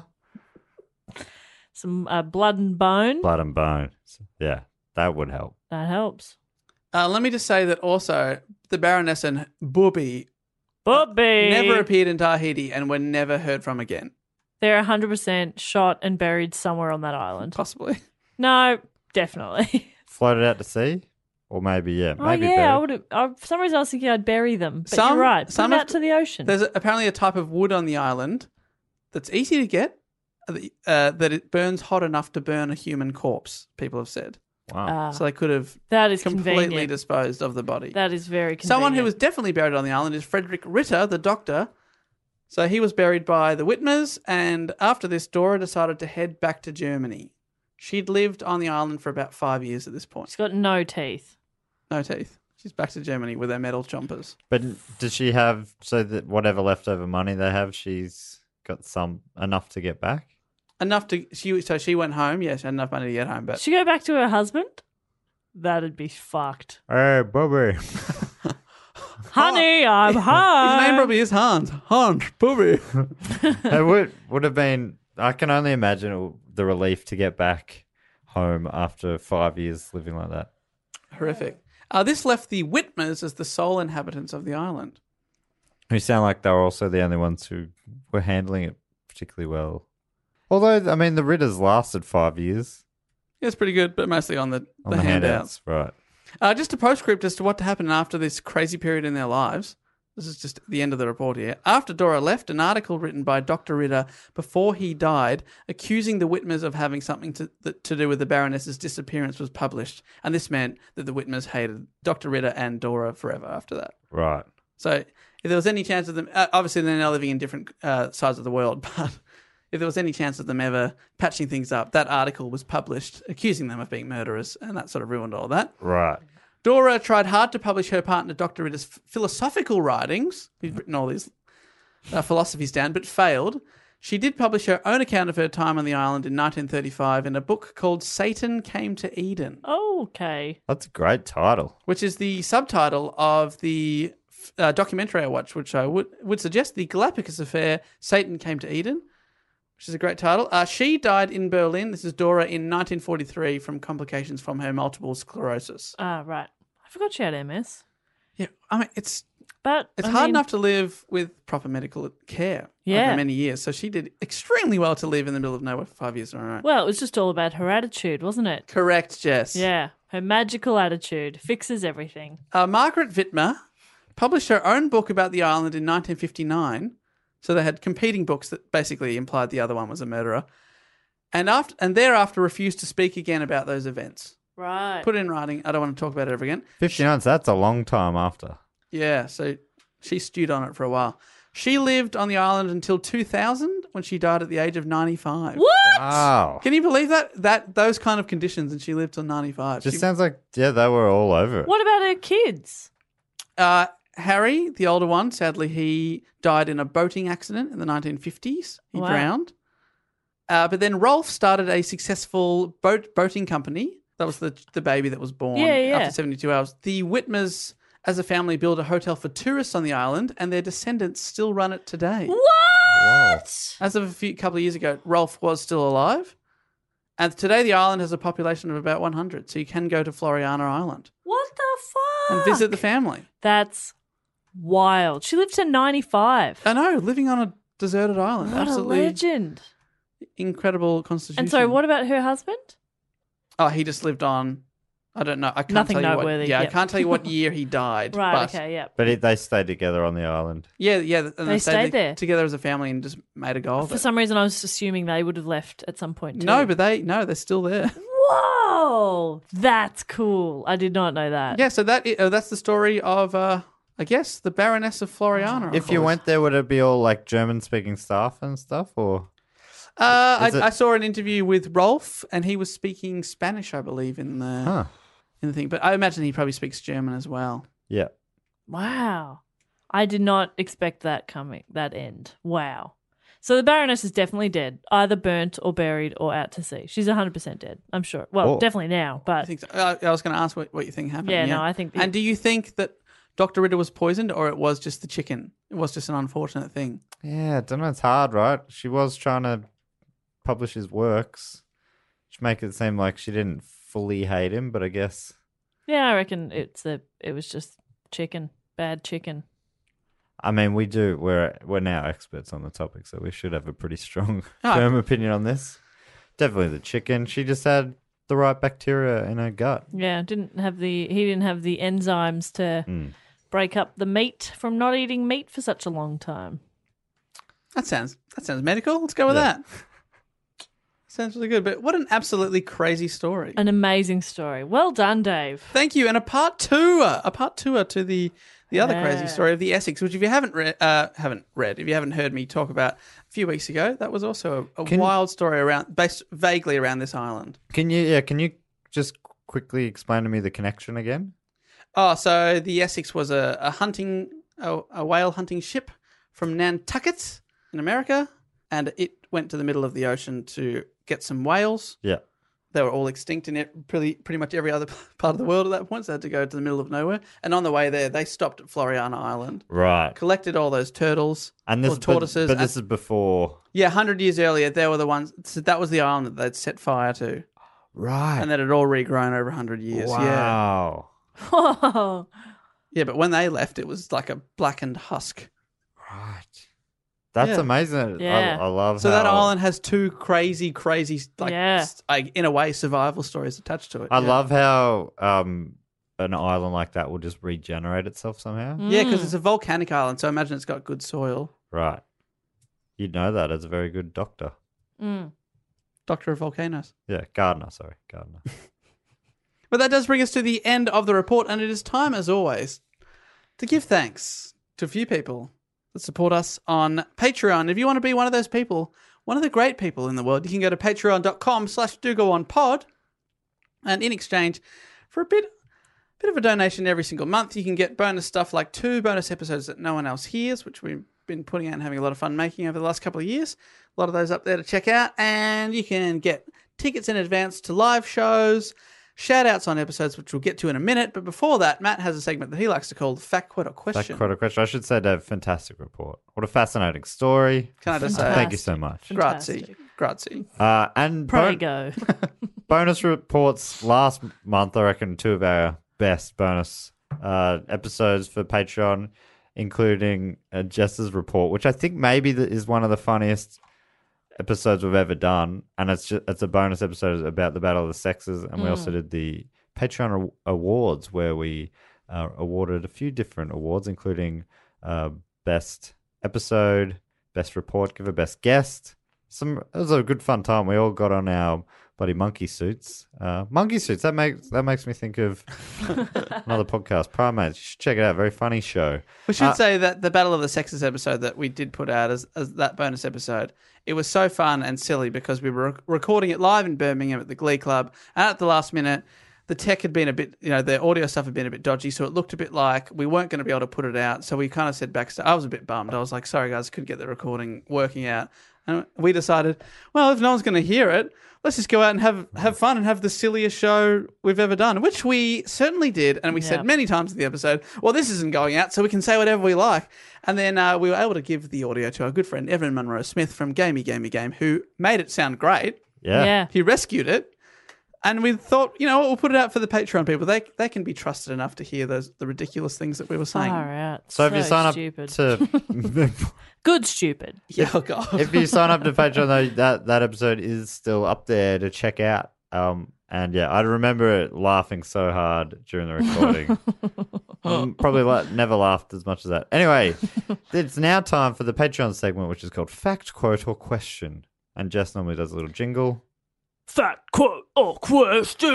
Some uh, blood and bone. Blood and bone. Yeah, that would help. That helps. Uh, let me just say that also the Baroness and Booby Bobby. never appeared in Tahiti and were never heard from again. They're one hundred percent shot and buried somewhere on that island. Possibly. No, definitely. Floated out to sea? Or maybe, yeah, Oh, maybe yeah, I buried. would have. I, for some reason, I was thinking I'd bury them. But Some- you're right. Put some them of- out to the ocean. There's apparently a type of wood on the island that's easy to get, uh, that it burns hot enough to burn a human corpse, people have said. Wow. Ah, So they could have that is completely convenient. disposed of the body. That is very convenient. Someone who was definitely buried on the island is Frederick Ritter, the doctor. So he was buried by the Whitmers, and after this, Dora decided to head back to Germany. She'd lived on the island for about five years at this point. She's got no teeth. No teeth. She's back to Germany with her metal chompers. But does she have, so that whatever leftover money they have, she's got some, enough to get back? Enough to, she, so she went home. Yeah, she had enough money to get home, but... She go back to her husband? That'd be fucked. Hey, Bobby. Honey, I'm home. His name probably is Hans. Hans, Bobby. It would, would have been, I can only imagine the relief to get back home after five years living like that. Horrific. Uh, this left the Whitmers as the sole inhabitants of the island. Who sound like they were also the only ones who were handling it particularly well. Although, I mean, the Ritters lasted five years. Yeah, it's pretty good, but mostly on the, On the, the handouts. handouts, right. Uh, just a postscript as to what happened after this crazy period in their lives. This is just the end of the report here. After Dora left, an article written by Doctor Ritter before he died, accusing the Whitmers of having something to, to do with the Baroness's disappearance, was published. And this meant that the Whitmers hated Doctor Ritter and Dora forever after that. Right. So if there was any chance of them... Uh, obviously, they're now living in different uh, sides of the world, but if there was any chance of them ever patching things up, that article was published accusing them of being murderers, and that sort of ruined all that. Right. Dora tried hard to publish her partner Doctor Ritter's philosophical writings. He's written all these uh, philosophies down, but failed. She did publish her own account of her time on the island in nineteen thirty-five in a book called Satan Came to Eden. Oh, okay. That's a great title. Which is the subtitle of the uh, documentary I watched, which I would, would suggest, The Galapagos Affair, Satan Came to Eden, which is a great title. Uh, she died in Berlin, this is Dora, in nineteen forty-three from complications from her multiple sclerosis. Ah, right. I forgot she had M S. Yeah, I mean, it's but it's I hard mean, enough to live with proper medical care Yeah. over many years. So she did extremely well to live in the middle of nowhere for five years in a row. Well, it was just all about her attitude, wasn't it? Correct, Jess. Yeah. Her magical attitude fixes everything. Uh, Margaret Wittmer published her own book about the island in nineteen fifty-nine. So they had competing books that basically implied the other one was a murderer. And after and thereafter refused to speak again about those events. Right. Put it in writing. I don't want to talk about it ever again. fifty-nine, so that's a long time after. Yeah, so she stewed on it for a while. She lived on the island until two thousand when she died at the age of ninety-five. What? Wow. Can you believe that? That those kind of conditions, and she lived till ninety-five. Just She- sounds like, yeah, they were all over it. What about her kids? Uh, Harry, the older one, sadly, he died in a boating accident in the nineteen fifties. He Wow. drowned. Uh, but then Rolf started a successful boat boating company. That was the the baby that was born Yeah, yeah. after seventy-two hours. The Whitmers, as a family, built a hotel for tourists on the island, and their descendants still run it today. What? As of a few couple of years ago, Rolf was still alive. And today the island has a population of about one hundred, so you can go to Floriana Island What the fuck? and visit the family. That's wild. She lived to ninety-five. I know, living on a deserted island. What Absolutely a legend. incredible constitution. And so what about her husband? Oh, he just lived on, I don't know. I can't Nothing tell you what, noteworthy, Yeah, I yep. can't tell you what year he died. Right, but okay, yeah. But it, they stayed together on the island. Yeah, yeah. And They stayed there. together as a family and just made a go of For it. some reason, I was assuming they would have left at some point too. No, but they, no, they're still there. Whoa! That's cool. I did not know that. Yeah, so that uh, that's the story of, uh, I guess, the Baroness of Floriana. If you went there, would it be all like German-speaking staff and stuff, or? Uh, I, Is it- I saw an interview with Rolf, and he was speaking Spanish, I believe, in the Huh. in the thing. But I imagine he probably speaks German as well. Yeah. Wow. I did not expect that coming, that end. Wow. So the Baroness is definitely dead, either burnt or buried or out to sea. She's one hundred percent dead, I'm sure. Well, Oh. definitely now, I but think so. I, I was going to ask what, what you think happened. Yeah, no, I think the- And do you think that Doctor Ritter was poisoned, or it was just the chicken? It was just an unfortunate thing. Yeah, I don't know. It's hard, right? She was trying to publish his works, which make it seem like she didn't fully hate him, but I guess. yeah, I reckon it's the it was just chicken, bad chicken. I mean, we do. We're we're now experts on the topic, so we should have a pretty strong, Ah. firm opinion on this. Definitely the chicken. She just had the right bacteria in her gut. Yeah, didn't have the he didn't have the enzymes to Mm. break up the meat from not eating meat for such a long time. That sounds that sounds medical. Let's go with Yeah. that. Sounds really good. But what an absolutely crazy story. An amazing story. Well done, Dave. Thank you. And a part two, a part two to the the other Yeah. crazy story of the Essex, which if you haven't read, uh, haven't read, if you haven't heard me talk about a few weeks ago, that was also a, a Can- wild story around, based vaguely around this island. Can you, yeah, can you just quickly explain to me the connection again? Oh, so the Essex was a, a hunting, a, a whale hunting ship from Nantucket in America, and it went to the middle of the ocean to get some whales. Yeah. They were all extinct in it, pretty, pretty much every other part of the world at that point, so they had to go to the middle of nowhere. And on the way there, they stopped at Floriana Island, Right. collected all those turtles, And this, or tortoises. But, but this and- is before. yeah, one hundred years earlier, they were the ones, so that was the island that they'd set fire to. Right. And that had all regrown over one hundred years. Yeah. Wow. Whoa. Yeah, but when they left, it was like a blackened husk. Right. That's Yeah. amazing. Yeah. I, I love So how, that island has two crazy, crazy, like, Yeah. s- like, in a way, survival stories attached to it. I yeah. love how um, an island like that will just regenerate itself somehow. Yeah, because it's a volcanic island, so I imagine it's got good soil. Right. You'd know that as a very good doctor. Mm. Doctor of volcanoes. Yeah, gardener, sorry, gardener. But that does bring us to the end of the report, and it is time, as always, to give thanks to a few people that support us on Patreon. If you want to be one of those people, one of the great people in the world, you can go to patreon.com slash do go on pod, and in exchange for a bit bit of a donation every single month, you can get bonus stuff like two bonus episodes that no one else hears, which we've been putting out and having a lot of fun making over the last couple of years. A lot of those up there to check out, and you can get tickets in advance to live shows, shout outs on episodes, which we'll get to in a minute. But before that, Matt has a segment that he likes to call Fact, Quote, or Question. That quite a question. I should say, Dave, fantastic report. What a fascinating story. Can I just say, Thank you so much. grazie, Fantastic. grazie. Uh, and bon- Prego. bonus reports last month, I reckon two of our best bonus uh, episodes for Patreon, including uh, Jess's report, which I think maybe the, is one of the funniest episodes we've ever done, and it's just, it's a bonus episode about the Battle of the Sexes, and we also did the Patreon a- awards where we uh, awarded a few different awards, including uh, best episode, best report giver, best guest. Some it was a good fun time. We all got on our bloody monkey suits. Uh, monkey suits. That makes that makes me think of another podcast, Primates. You should check it out. Very funny show. We should Uh, say that the Battle of the Sexes episode that we did put out as, as that bonus episode, it was so fun and silly because we were rec- recording it live in Birmingham at the Glee Club, and at the last minute, the tech had been a bit, you know, the audio stuff had been a bit dodgy, so it looked a bit like we weren't going to be able to put it out. So we kind of said backstage, I was a bit bummed. I was like, sorry guys, couldn't get the recording working out. And we decided, well, if no one's going to hear it, let's just go out and have have fun and have the silliest show we've ever done, which we certainly did. And we Yeah. said many times in the episode, well, this isn't going out, so we can say whatever we like. And then uh, we were able to give the audio to our good friend Evan Monroe Smith from Gamey Gamey Game, who made it sound great. Yeah. Yeah. He rescued it. And we thought, you know what, we'll put it out for the Patreon people. They they can be trusted enough to hear those the ridiculous things that we were saying. Far out. So, if you sign stupid. up to Good stupid. Yeah, oh God. if you sign up to Patreon, though, that that episode is still up there to check out. Um, and yeah, I remember it laughing so hard during the recording. Um, probably la- never laughed as much as that. Anyway, it's now time for the Patreon segment, which is called Fact, Quote, or Question. And Jess normally does a little jingle. Fact, quote, or question.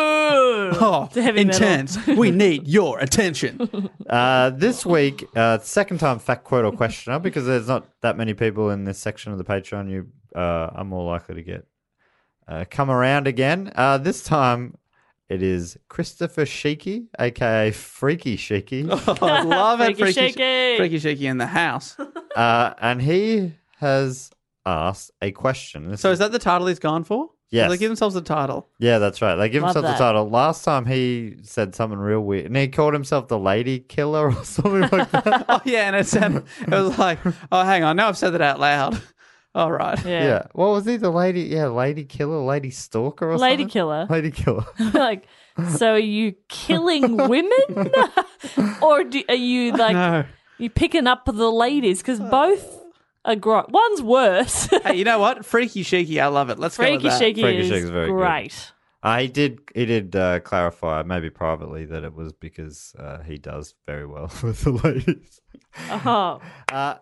Oh, It's heavy metal. intense. We need your attention. Uh, this week, uh, second time Fact, Quote, or Questioner, because there's not that many people in this section of the Patreon. You uh, are more likely to get uh, come around again. Uh, this time, it is Christopher Sheeky, aka Freaky Sheeky. Oh, I love it. Freaky Freaky Shaky. Freaky Shaky in the house. Uh, and he has asked a question. This So is that the title he's gone for? Yes. They give themselves a title. Yeah, that's right. They give Love themselves that. the title. Last time he said something real weird, and he called himself the Lady Killer or something like that. Oh, yeah, and it said, it was like, oh, hang on, now I've said that out loud. All right. Yeah. Yeah. What was he? The lady? Yeah, Lady Killer, Lady Stalker, or Lady something. killer. Lady Killer. Like, so are you killing women? Or do, are you like, No. you picking up the ladies? Because both are great. One's worse. Hey, you know what? Freaky Shaky, I love it. Let's go Freaky with that. Shaky Freaky is Shaky's very good. great. Uh, he did. He did uh, clarify, maybe privately, that it was because uh, he does very well with the ladies. Oh, Uh,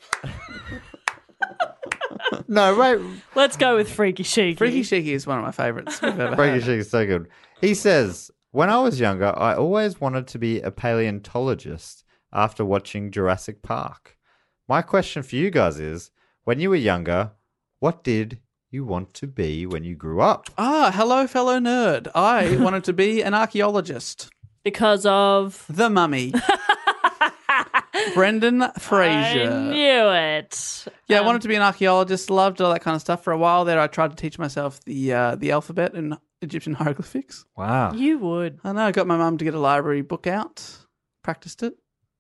no, wait. let's go with Freaky Shaky. Freaky Shaky is one of my favourites we've ever Freaky had. Chic is so good. He says, when I was younger, I always wanted to be a paleontologist. after watching Jurassic Park. My question for you guys is, when you were younger, what did you want to be when you grew up? Ah, hello, fellow nerd. I wanted to be an archaeologist. Because of The Mummy. Brendan Fraser. I knew it. Yeah, Um, I wanted to be an archaeologist. Loved all that kind of stuff. For a while there, I tried to teach myself the uh, the alphabet in Egyptian hieroglyphics. Wow. You would. I know. I got my mum to get a library book out. Practiced it.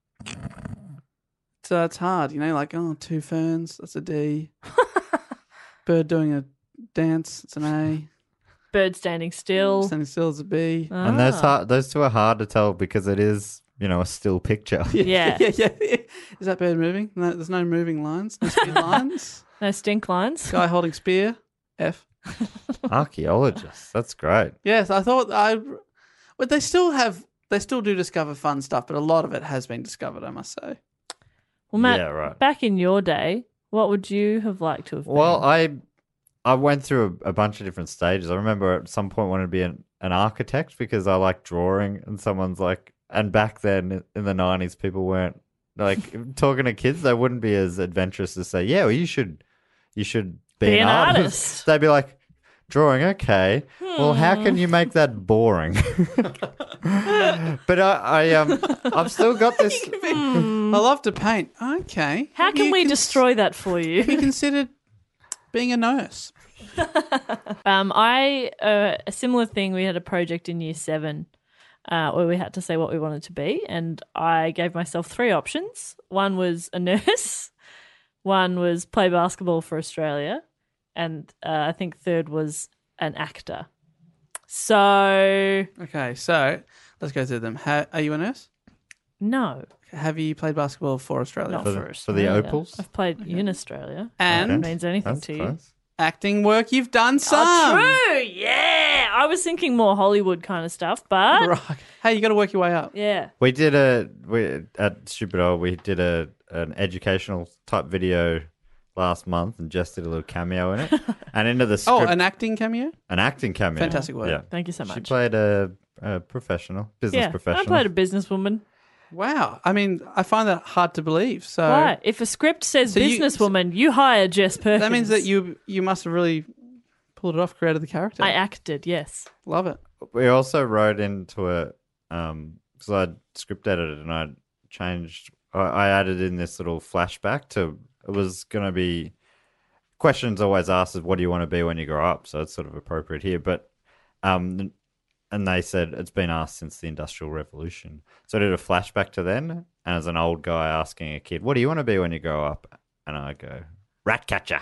So it's hard, you know, like, oh, two ferns, that's a D. Bird doing a dance, it's an A. Bird standing still. Standing still is a B. And those Ah. hard, those two are hard to tell because it is, you know, a still picture. Yeah. yeah, yeah. Is that bird moving? No, there's no moving lines. No speed lines. No stink lines. Guy holding spear. F. Archaeologists. That's great. Yes, I thought I. But they still have. They still do discover fun stuff, but a lot of it has been discovered, I must say. Well, Matt, Yeah, right. back in your day, what would you have liked to have been? Well, I I went through a, a bunch of different stages. I remember at some point wanted to be an, an architect because I like drawing, and someone's like, and back then in the nineties, people weren't like talking to kids. They wouldn't be as adventurous to say, "Yeah, well, you should, you should be, Be an, an artist." artist. They'd be like, "Drawing, okay. Well, how can you make that boring?" But I, I um, I've still got this. I love to paint. Okay. How Have can you we cons- destroy that for Have you you? considered being a nurse? um, I uh, a similar thing. We had a project in year seven uh, where we had to say what we wanted to be, and I gave myself three options. One was a nurse, one was play basketball for Australia, and uh, I think third was an actor. So Okay, so let's go through them. Ha- are you a nurse? no, Have you played basketball for Australia? not For for, the- for Australia. the Opals? I've played in Australia. And If it means anything That's to you. close. acting work, you've done some. Oh, true. Yeah. I was thinking more Hollywood kind of stuff, but Right. Hey, you got to work your way up. yeah. We did a we at Stupid Old. We did a an educational type video last month, and Jess did a little cameo in it, and into the Oh, script, an acting cameo? an acting cameo. Fantastic work. Yeah, Thank you so she much. played a, a professional business yeah, professional. I played a businesswoman. Wow. I mean, I find that hard to believe. So Why? If a script says So you- businesswoman, you, hire Jess Perkins. that means that you you must have really pulled it off, created the character. I acted, yes. Love it. We also wrote into it um because I script edited and I changed. I, I added in this little flashback to. It was going to be questions always asked is what do you want to be when you grow up? So it's sort of appropriate here, but um. And they said it's been asked since the Industrial Revolution. So I did a flashback to then, and as an old guy asking a kid, "What do you want to be when you grow up?" And I go, "Rat catcher."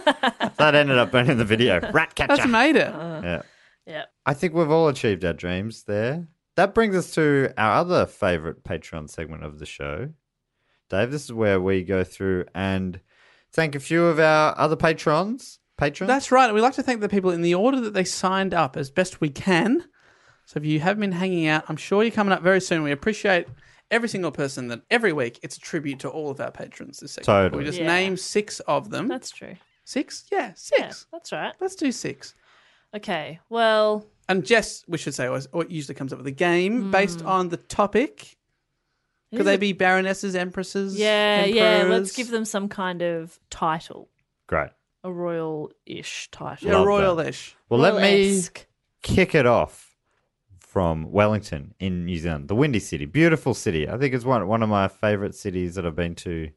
That ended up being in the video. Rat catcher. That's made it. Yeah. Yeah. I think we've all achieved our dreams there. That brings us to our other favourite Patreon segment of the show. Dave, this is where we go through and thank a few of our other patrons. Patrons? That's right. We like to thank the people in the order that they signed up as best we can. So if you have been hanging out, I'm sure you're coming up very soon. We appreciate every single person that every week it's a tribute to all of our patrons this segment. Totally. We just Yeah. name six of them. That's true. Six? Yeah, six. Yeah, that's right. Let's do six. Okay, well, And Jess, we should say, always, or usually comes up with a game based on the topic. Could Is they it- be baronesses, empresses? yeah, yeah, let's emperors? give them some kind of title. Great. A royal-ish title. Yeah, Love royal-ish. Well, let me Royal-esque. kick it off from Wellington in New Zealand, the Windy City. Beautiful city. I think it's one, one of my favourite cities that I've been to.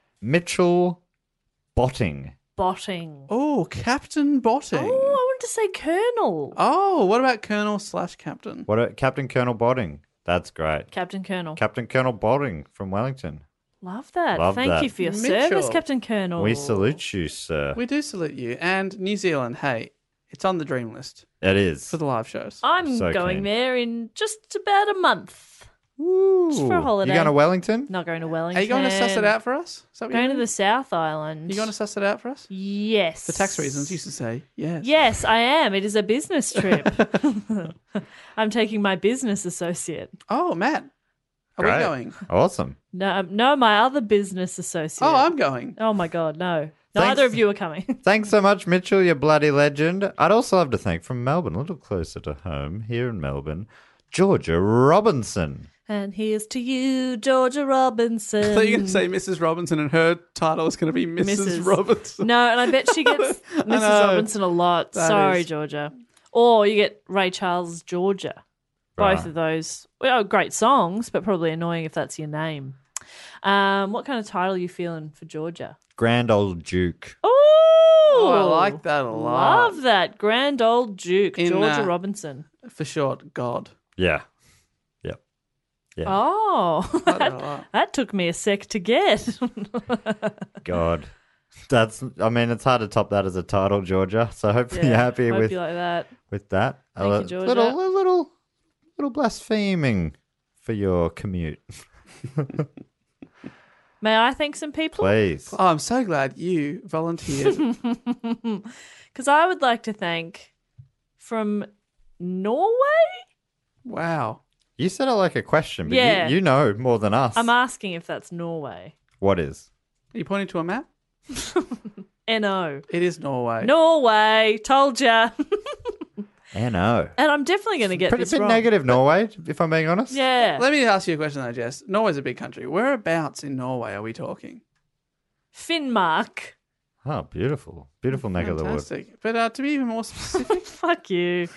Mitchell Botting. Botting. Oh, Captain Botting. Oh, I wanted to say Colonel. Oh, what about Colonel slash Captain? What a, Captain Colonel Botting. That's great. Captain Colonel. Captain Colonel Botting from Wellington. Love that. Love Thank that. you for your Mitchell. service, Captain Colonel. We salute you, sir. We do salute you. And New Zealand, hey, it's on the dream list It is. for the live shows. I'm So going keen. there in just about a month. Ooh. Just for a holiday. You going to Wellington? Not going to Wellington. Are you going to suss it out for us? Is that what Going you're to doing? the South Island. You going to suss it out for us? Yes. For tax reasons, used to say yes. Yes, I am. It is a business trip. I'm taking my business associate. Oh, Matt, are Great. we going? Awesome. No, um, no, my other business associate. Oh, I'm going. Oh my God, no. Thanks. Neither of you are coming. Thanks so much, Mitchell, you bloody legend. I'd also love to thank from Melbourne, a little closer to home, here in Melbourne, Georgia Robinson. And here's to you, Georgia Robinson. I thought you were going to say Missus Robinson and her title is going to be Missus Missus Robinson. No, and I bet she gets Missus know. Robinson a lot. That Sorry, is- Georgia. Or you get Ray Charles, Georgia. Both Right. of those, well, great songs, but probably annoying if that's your name. Um, what kind of title are you feeling for Georgia? Grand old Duke. Ooh, Oh, I like that a lot. Love that. Grand old Duke, In, Georgia uh, Robinson. For short, God. Yeah. Yep. Yeah. Oh, I like that a that, lot. that took me a sec to get. God. That's, I mean, it's hard to top that as a title, Georgia. So hopefully Yeah, you're happy hope with, you like that. with that. Thank a you, li- Georgia. Little, a little, little blaspheming for your commute. May I thank some people? Please. Oh, I'm so glad you volunteered. Because I would like to thank from Norway. Wow. You said it like a question, but Yeah. you, you know more than us. I'm asking if that's Norway. What is? Are you pointing to a map? N O. It is Norway. Norway. Told ya. N O. And I'm definitely going to get Pretty this bit wrong. negative, Norway, if I'm being honest. Yeah. Let me ask you a question though, Jess. Norway's a big country. Whereabouts in Norway are we talking? Finnmark. Oh, beautiful. Beautiful neck of the woods. Fantastic. But uh, to be even more specific, Fuck you.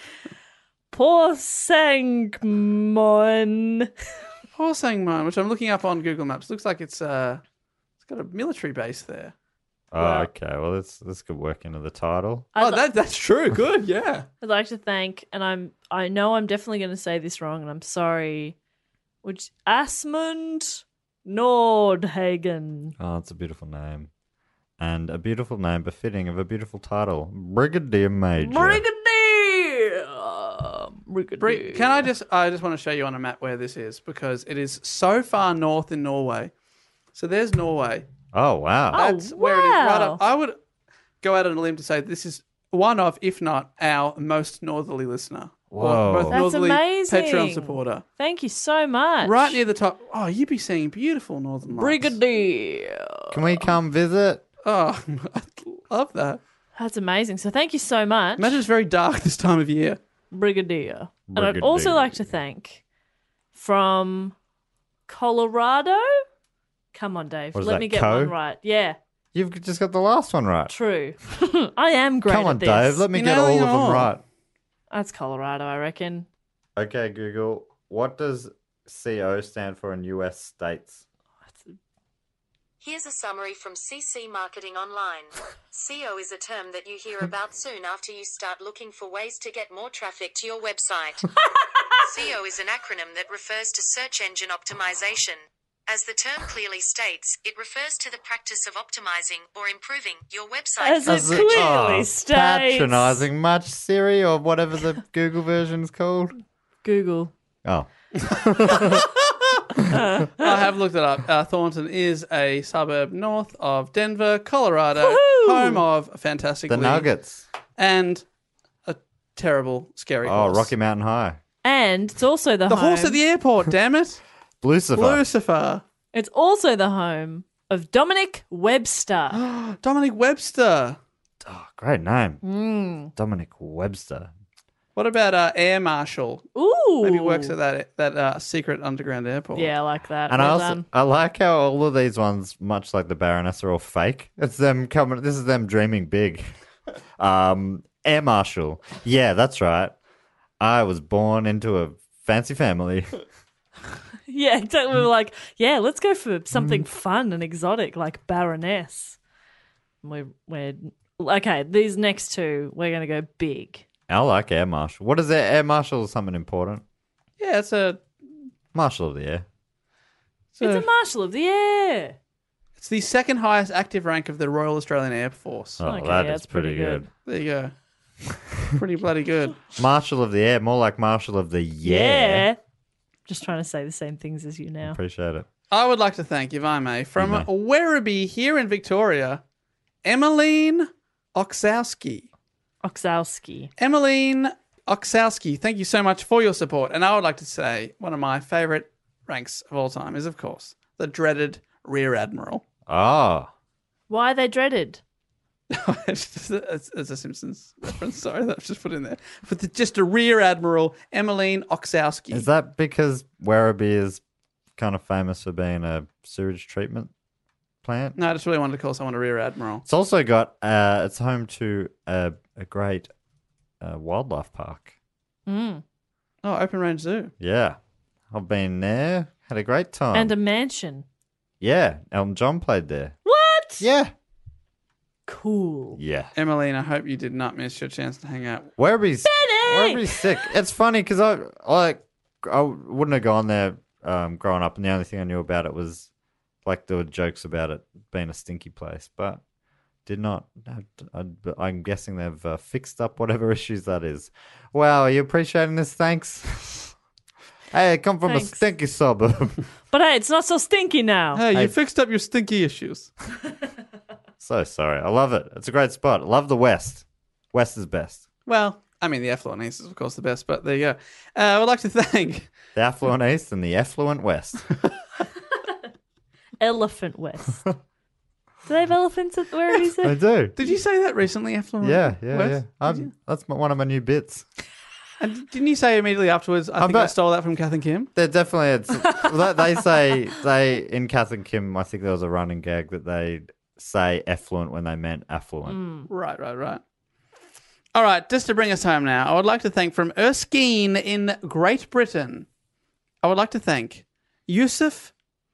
Porsangmon. Horsangmon, which I'm looking up on Google Maps, looks like it's uh, it's got a military base there. Oh, Wow. okay. Well, this this could work into the title. I'd, oh, li- that that's true. Good, yeah. I'd like to thank, and I'm I know I'm definitely going to say this wrong, and I'm sorry. Which Asmund Nordhagen. Oh, it's a beautiful name. And a beautiful name befitting of a beautiful title. Brigadier Major. Brigadier. Brigadier. Bri- Can I just? I just want to show you on a map where this is because it is so far north in Norway. So there's Norway. Oh, wow. Oh, That's where it is. Right wow. up. I would go out on a limb to say this is one of, if not our most northerly listener. Or Whoa. most That's northerly amazing. Patreon supporter. Thank you so much. Right near the top. Oh, you'd be seeing beautiful northern lights. Brigadier. Can we come visit? Oh, I love that. That's amazing. So thank you so much. Imagine it's very dark this time of year. Brigadier. And I'd Brigadier. also like to thank from Colorado. Come on, Dave. What is Let that, me get Co? one right. Yeah, You've just got the last one right. true. I am great Come on, at this. Dave. Let me You're get all of nailing them it all. right. That's Colorado, I reckon. Okay, Google. What does C O stand for in U S states? Here's a summary from C C Marketing Online. C O is a term that you hear about soon after you start looking for ways to get more traffic to your website. C O is an acronym that refers to search engine optimization. As the term clearly states, it refers to the practice of optimizing or improving your website. As it As it- clearly oh, states. Patronising much, Siri, or whatever the Google version's called. Google. Oh. I have looked it up. Uh, Thornton is a suburb north of Denver, Colorado, Woohoo! home of a fantastic The league Nuggets. and a terrible, scary Oh, horse. Rocky Mountain High. And it's also the, The home. horse at the airport, damn it. Lucifer. Lucifer. It's also the home of Dominic Webster. Dominic Webster. Oh, great name. Mm. Dominic Webster. What about uh, Air Marshal? Ooh. Maybe works at that that uh, secret underground airport. Yeah, I like that. And I Well also done. I like how all of these ones, much like the Baroness, are all fake. It's them coming. This is them dreaming big. um, Air Marshal. Yeah, that's right. I was born into a fancy family. Yeah, exactly. We were like, yeah, let's go for Mm. something fun and exotic like Baroness. We're, we're okay. These next two, we're going to go big. I like Air Marshal. What is Air, Air Marshal? Is something important? Yeah, it's a Marshal of the Air. it's, a, It's a Marshal of the Air. it's the second highest active rank of the Royal Australian Air Force. Oh, Okay, that yeah, is that's pretty, pretty good. There you go. Pretty bloody good. Marshal of the Air, more like Marshal of the Yeah. Yeah. Just trying to say the same things as you now. Appreciate it. I would like to thank, if I may, from You may. Werribee here in Victoria, Emmeline Oksowski. Oksowski. Emmeline Oksowski, thank you so much for your support. And I would like to say one of my favourite ranks of all time is, of course, the dreaded Rear Admiral. Oh. Why are they dreaded? it's, just a, it's, it's a Simpsons reference. Sorry, that's just put in there. But the, just a Rear Admiral Emmeline Oksowski. Is that because Werribee is kind of famous for being a sewage treatment plant? No, I just really wanted to call someone a Rear Admiral. It's also got, uh, it's home to a, a great uh, wildlife park. Mm. Oh, Open Range Zoo. Yeah. I've been there, had a great time. And a mansion. Yeah, Elton John played there. What? Yeah. Cool. Yeah. Emmeline, I hope you did not miss your chance to hang out. Werribee's, Benny! Werribee's sick. It's funny because I, I, I wouldn't have gone there um, growing up, and the only thing I knew about it was like there were jokes about it being a stinky place, but did not. I, I, I'm guessing they've uh, fixed up whatever issues that is. Wow, are you appreciating this? Thanks. Hey, I come from Thanks. a stinky suburb. But hey, it's not so stinky now. Hey, you Hey. fixed up your stinky issues. So sorry. I love it. It's a great spot. I love the West. West is best. Well, I mean, the affluent East is, of course, the best, but there you go. Uh, I would like to thank... The affluent East and the effluent West. Elephant West. Do they have elephants at where is I it? do. Did you say that recently, affluent Yeah, yeah, West? yeah. Did I'm, you? that's my, one of my new bits. And didn't you say immediately afterwards, I think I bet- stole that from Kath and Kim? They're definitely. It's, well, they say they in Kath and Kim. I think there was a running gag that they say effluent when they meant affluent. Right, right, right. All right, just to bring us home now, I would like to thank from Erskine in Great Britain, I would like to thank Yusuf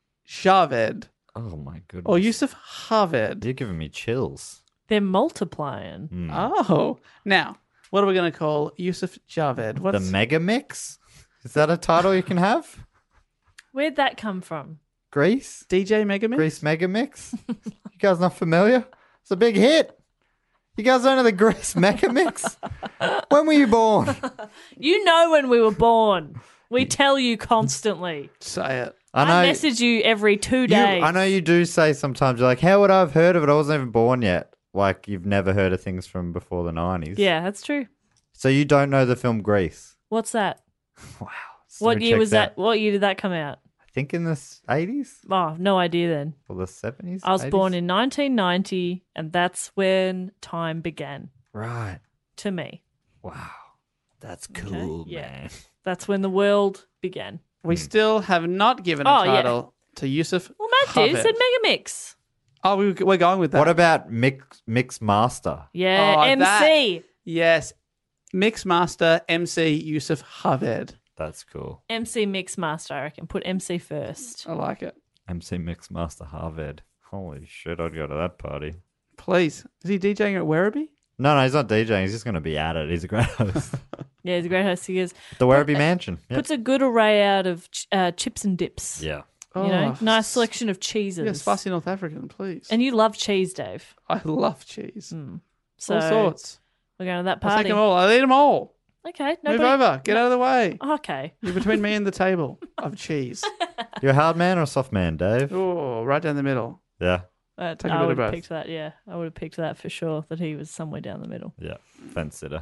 Javed, Oh my goodness! or Yusuf Javed. You're giving me chills. They're multiplying. Mm. Oh, now, what are we going to call Yusuf Javed? What's... The Mega Mix. Is that a title you can have? Where'd that come from? Greece. D J Megamix? Greece Mega Mix. You guys not familiar? It's a big hit. You guys don't know the Greece Mega Mix? When were you born? You know when we were born. We tell you constantly. Say it. I know. I message you every two you, days. I know you do say sometimes, you're like, how would I have heard of it? I wasn't even born yet. Like, you've never heard of things from before the nineties. Yeah, that's true. So you don't know the film Grease? What's that? Wow. What So year check was that? What year did that come out? I think in the s- eighties Oh, no idea then. or the seventies? I was eighties? born in nineteen ninety, and that's when time began Right. to me. Wow. That's cool, yeah. man. That's when the world began. We still have not given a Oh, yeah. title to Yusuf Well, Matt did. Javed. Said Megamix. Oh, we, we're going with that. What about Mix Mix Master? Yeah, Oh, M C. Yes. Mixmaster M C Yusuf Javed. That's cool. M C Mixmaster, I reckon. Put M C first. I like it. M C Mix Master Harvard. Holy shit, I'd go to that party. Please. Is he DJing at Werribee? No, no, he's not DJing. He's just going to be at it. He's a great host. Yeah, he's a great host. He is. The Werribee Mansion. Yep. Puts a good array out of ch- uh, chips and dips. Yeah. You know, Oh, nice selection of cheeses. Yeah, spicy North African, please. And you love cheese, Dave. I love cheese. So All sorts. we're going to that I'll take party. them all. I'll eat them all. Okay. Move Nobody... over. Get out of the way. Okay. You're between me and the table of cheese. You're a hard man or a soft man, Dave? Oh, right down the middle. Yeah. Uh, Take a I bit of would have both. picked that, yeah. I would have picked that for sure, that he was somewhere down the middle. Yeah. Fence sitter.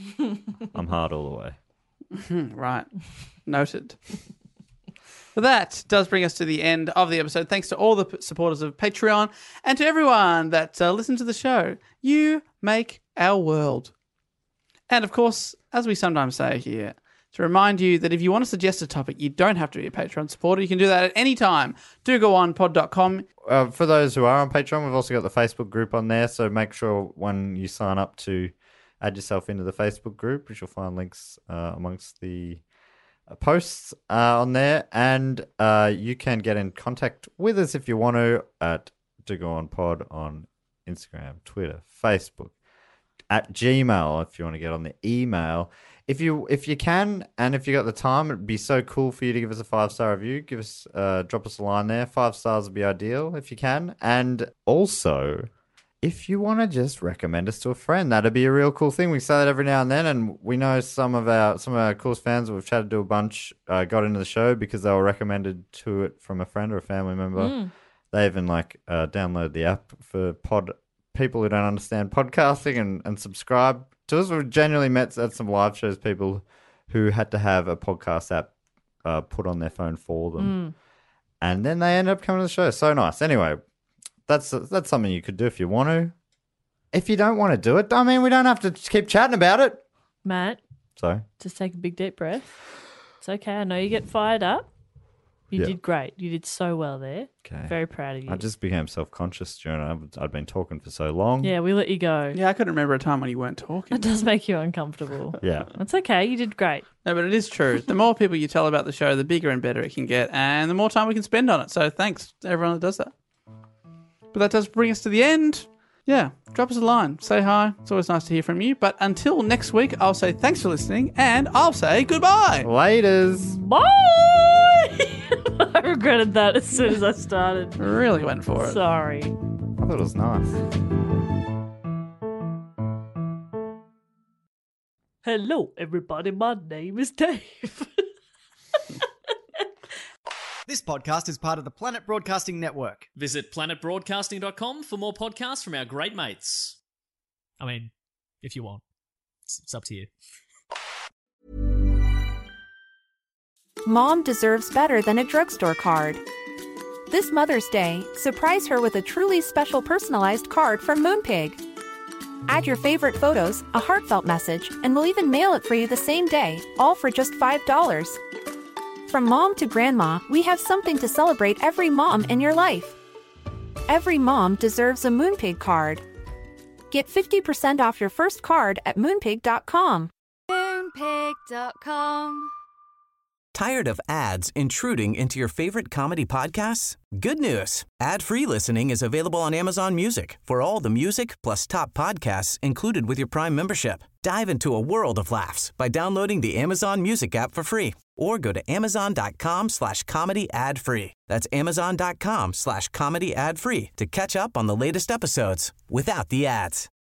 I'm hard all the way. Hmm, right. Noted. Well, that does bring us to the end of the episode. Thanks to all the p- supporters of Patreon and to everyone that uh, listens to the show. You make our world. And of course, as we sometimes say here, to remind you that if you want to suggest a topic, you don't have to be a Patreon supporter. You can do that at any time. Do go on pod dot com. Uh, for those who are on Patreon, we've also got the Facebook group on there. So make sure when you sign up to add yourself into the Facebook group, which you'll find links uh, amongst the uh, posts uh, on there. And uh, you can get in contact with us if you want to at Do Go On Pod on Instagram, Twitter, Facebook, at Gmail if you want to get on the email. If you if you can, and if you got the time, it'd be so cool for you to give us a five star review. Give us, uh, drop us a line there. Five stars would be ideal if you can. And also, if you want to just recommend us to a friend, that'd be a real cool thing. We say that every now and then, and we know some of our some of our coolest fans that we've chatted to a bunch uh, got into the show because they were recommended to it from a friend or a family member. Mm. They even like uh, download the app for pod people who don't understand podcasting and, and subscribe to us. We've genuinely met at some live shows people who had to have a podcast app uh, put on their phone for them. Mm. And then they end up coming to the show. So nice. Anyway, that's that's something you could do if you want to. if you don't want to do it, I mean, we don't have to keep chatting about it. Matt, So, just take a big deep breath. It's okay. I know you get fired up. You Yeah. did great. You did so well there. okay. Very proud of you. I just became self-conscious during I've, I'd been talking for so long. Yeah, we let you go. Yeah, I couldn't remember a time when you weren't talking. It does make you uncomfortable. Yeah. That's okay. You did great. No, but it is true. The more people you tell about the show, the bigger and better it can get, and the more time we can spend on it. So thanks to everyone that does that. But that does bring us to the end. Yeah, drop us a line. Say hi. It's always nice to hear from you. But until next week, I'll say thanks for listening, and I'll say goodbye. Laters. Bye! I regretted that as soon as I started. Really went for it. Sorry. I thought it was nice. Hello, everybody. My name is Dave. This podcast is part of the Planet Broadcasting Network. Visit planet broadcasting dot com for more podcasts from our great mates. I mean, if you want. It's, it's up to you. Mom deserves better than a drugstore card. This Mother's Day, surprise her with a truly special personalized card from Moonpig. Add your favorite photos, a heartfelt message, and we'll even mail it for you the same day, all for just five dollars. From mom to grandma, we have something to celebrate every mom in your life. Every mom deserves a Moonpig card. Get fifty percent off your first card at moonpig dot com. Moonpig dot com. Tired of ads intruding into your favorite comedy podcasts? Good news. Ad-free listening is available on Amazon Music for all the music plus top podcasts included with your Prime membership. Dive into a world of laughs by downloading the Amazon Music app for free or go to amazon.com slash comedy ad free. That's amazon.com slash comedy ad free to catch up on the latest episodes without the ads.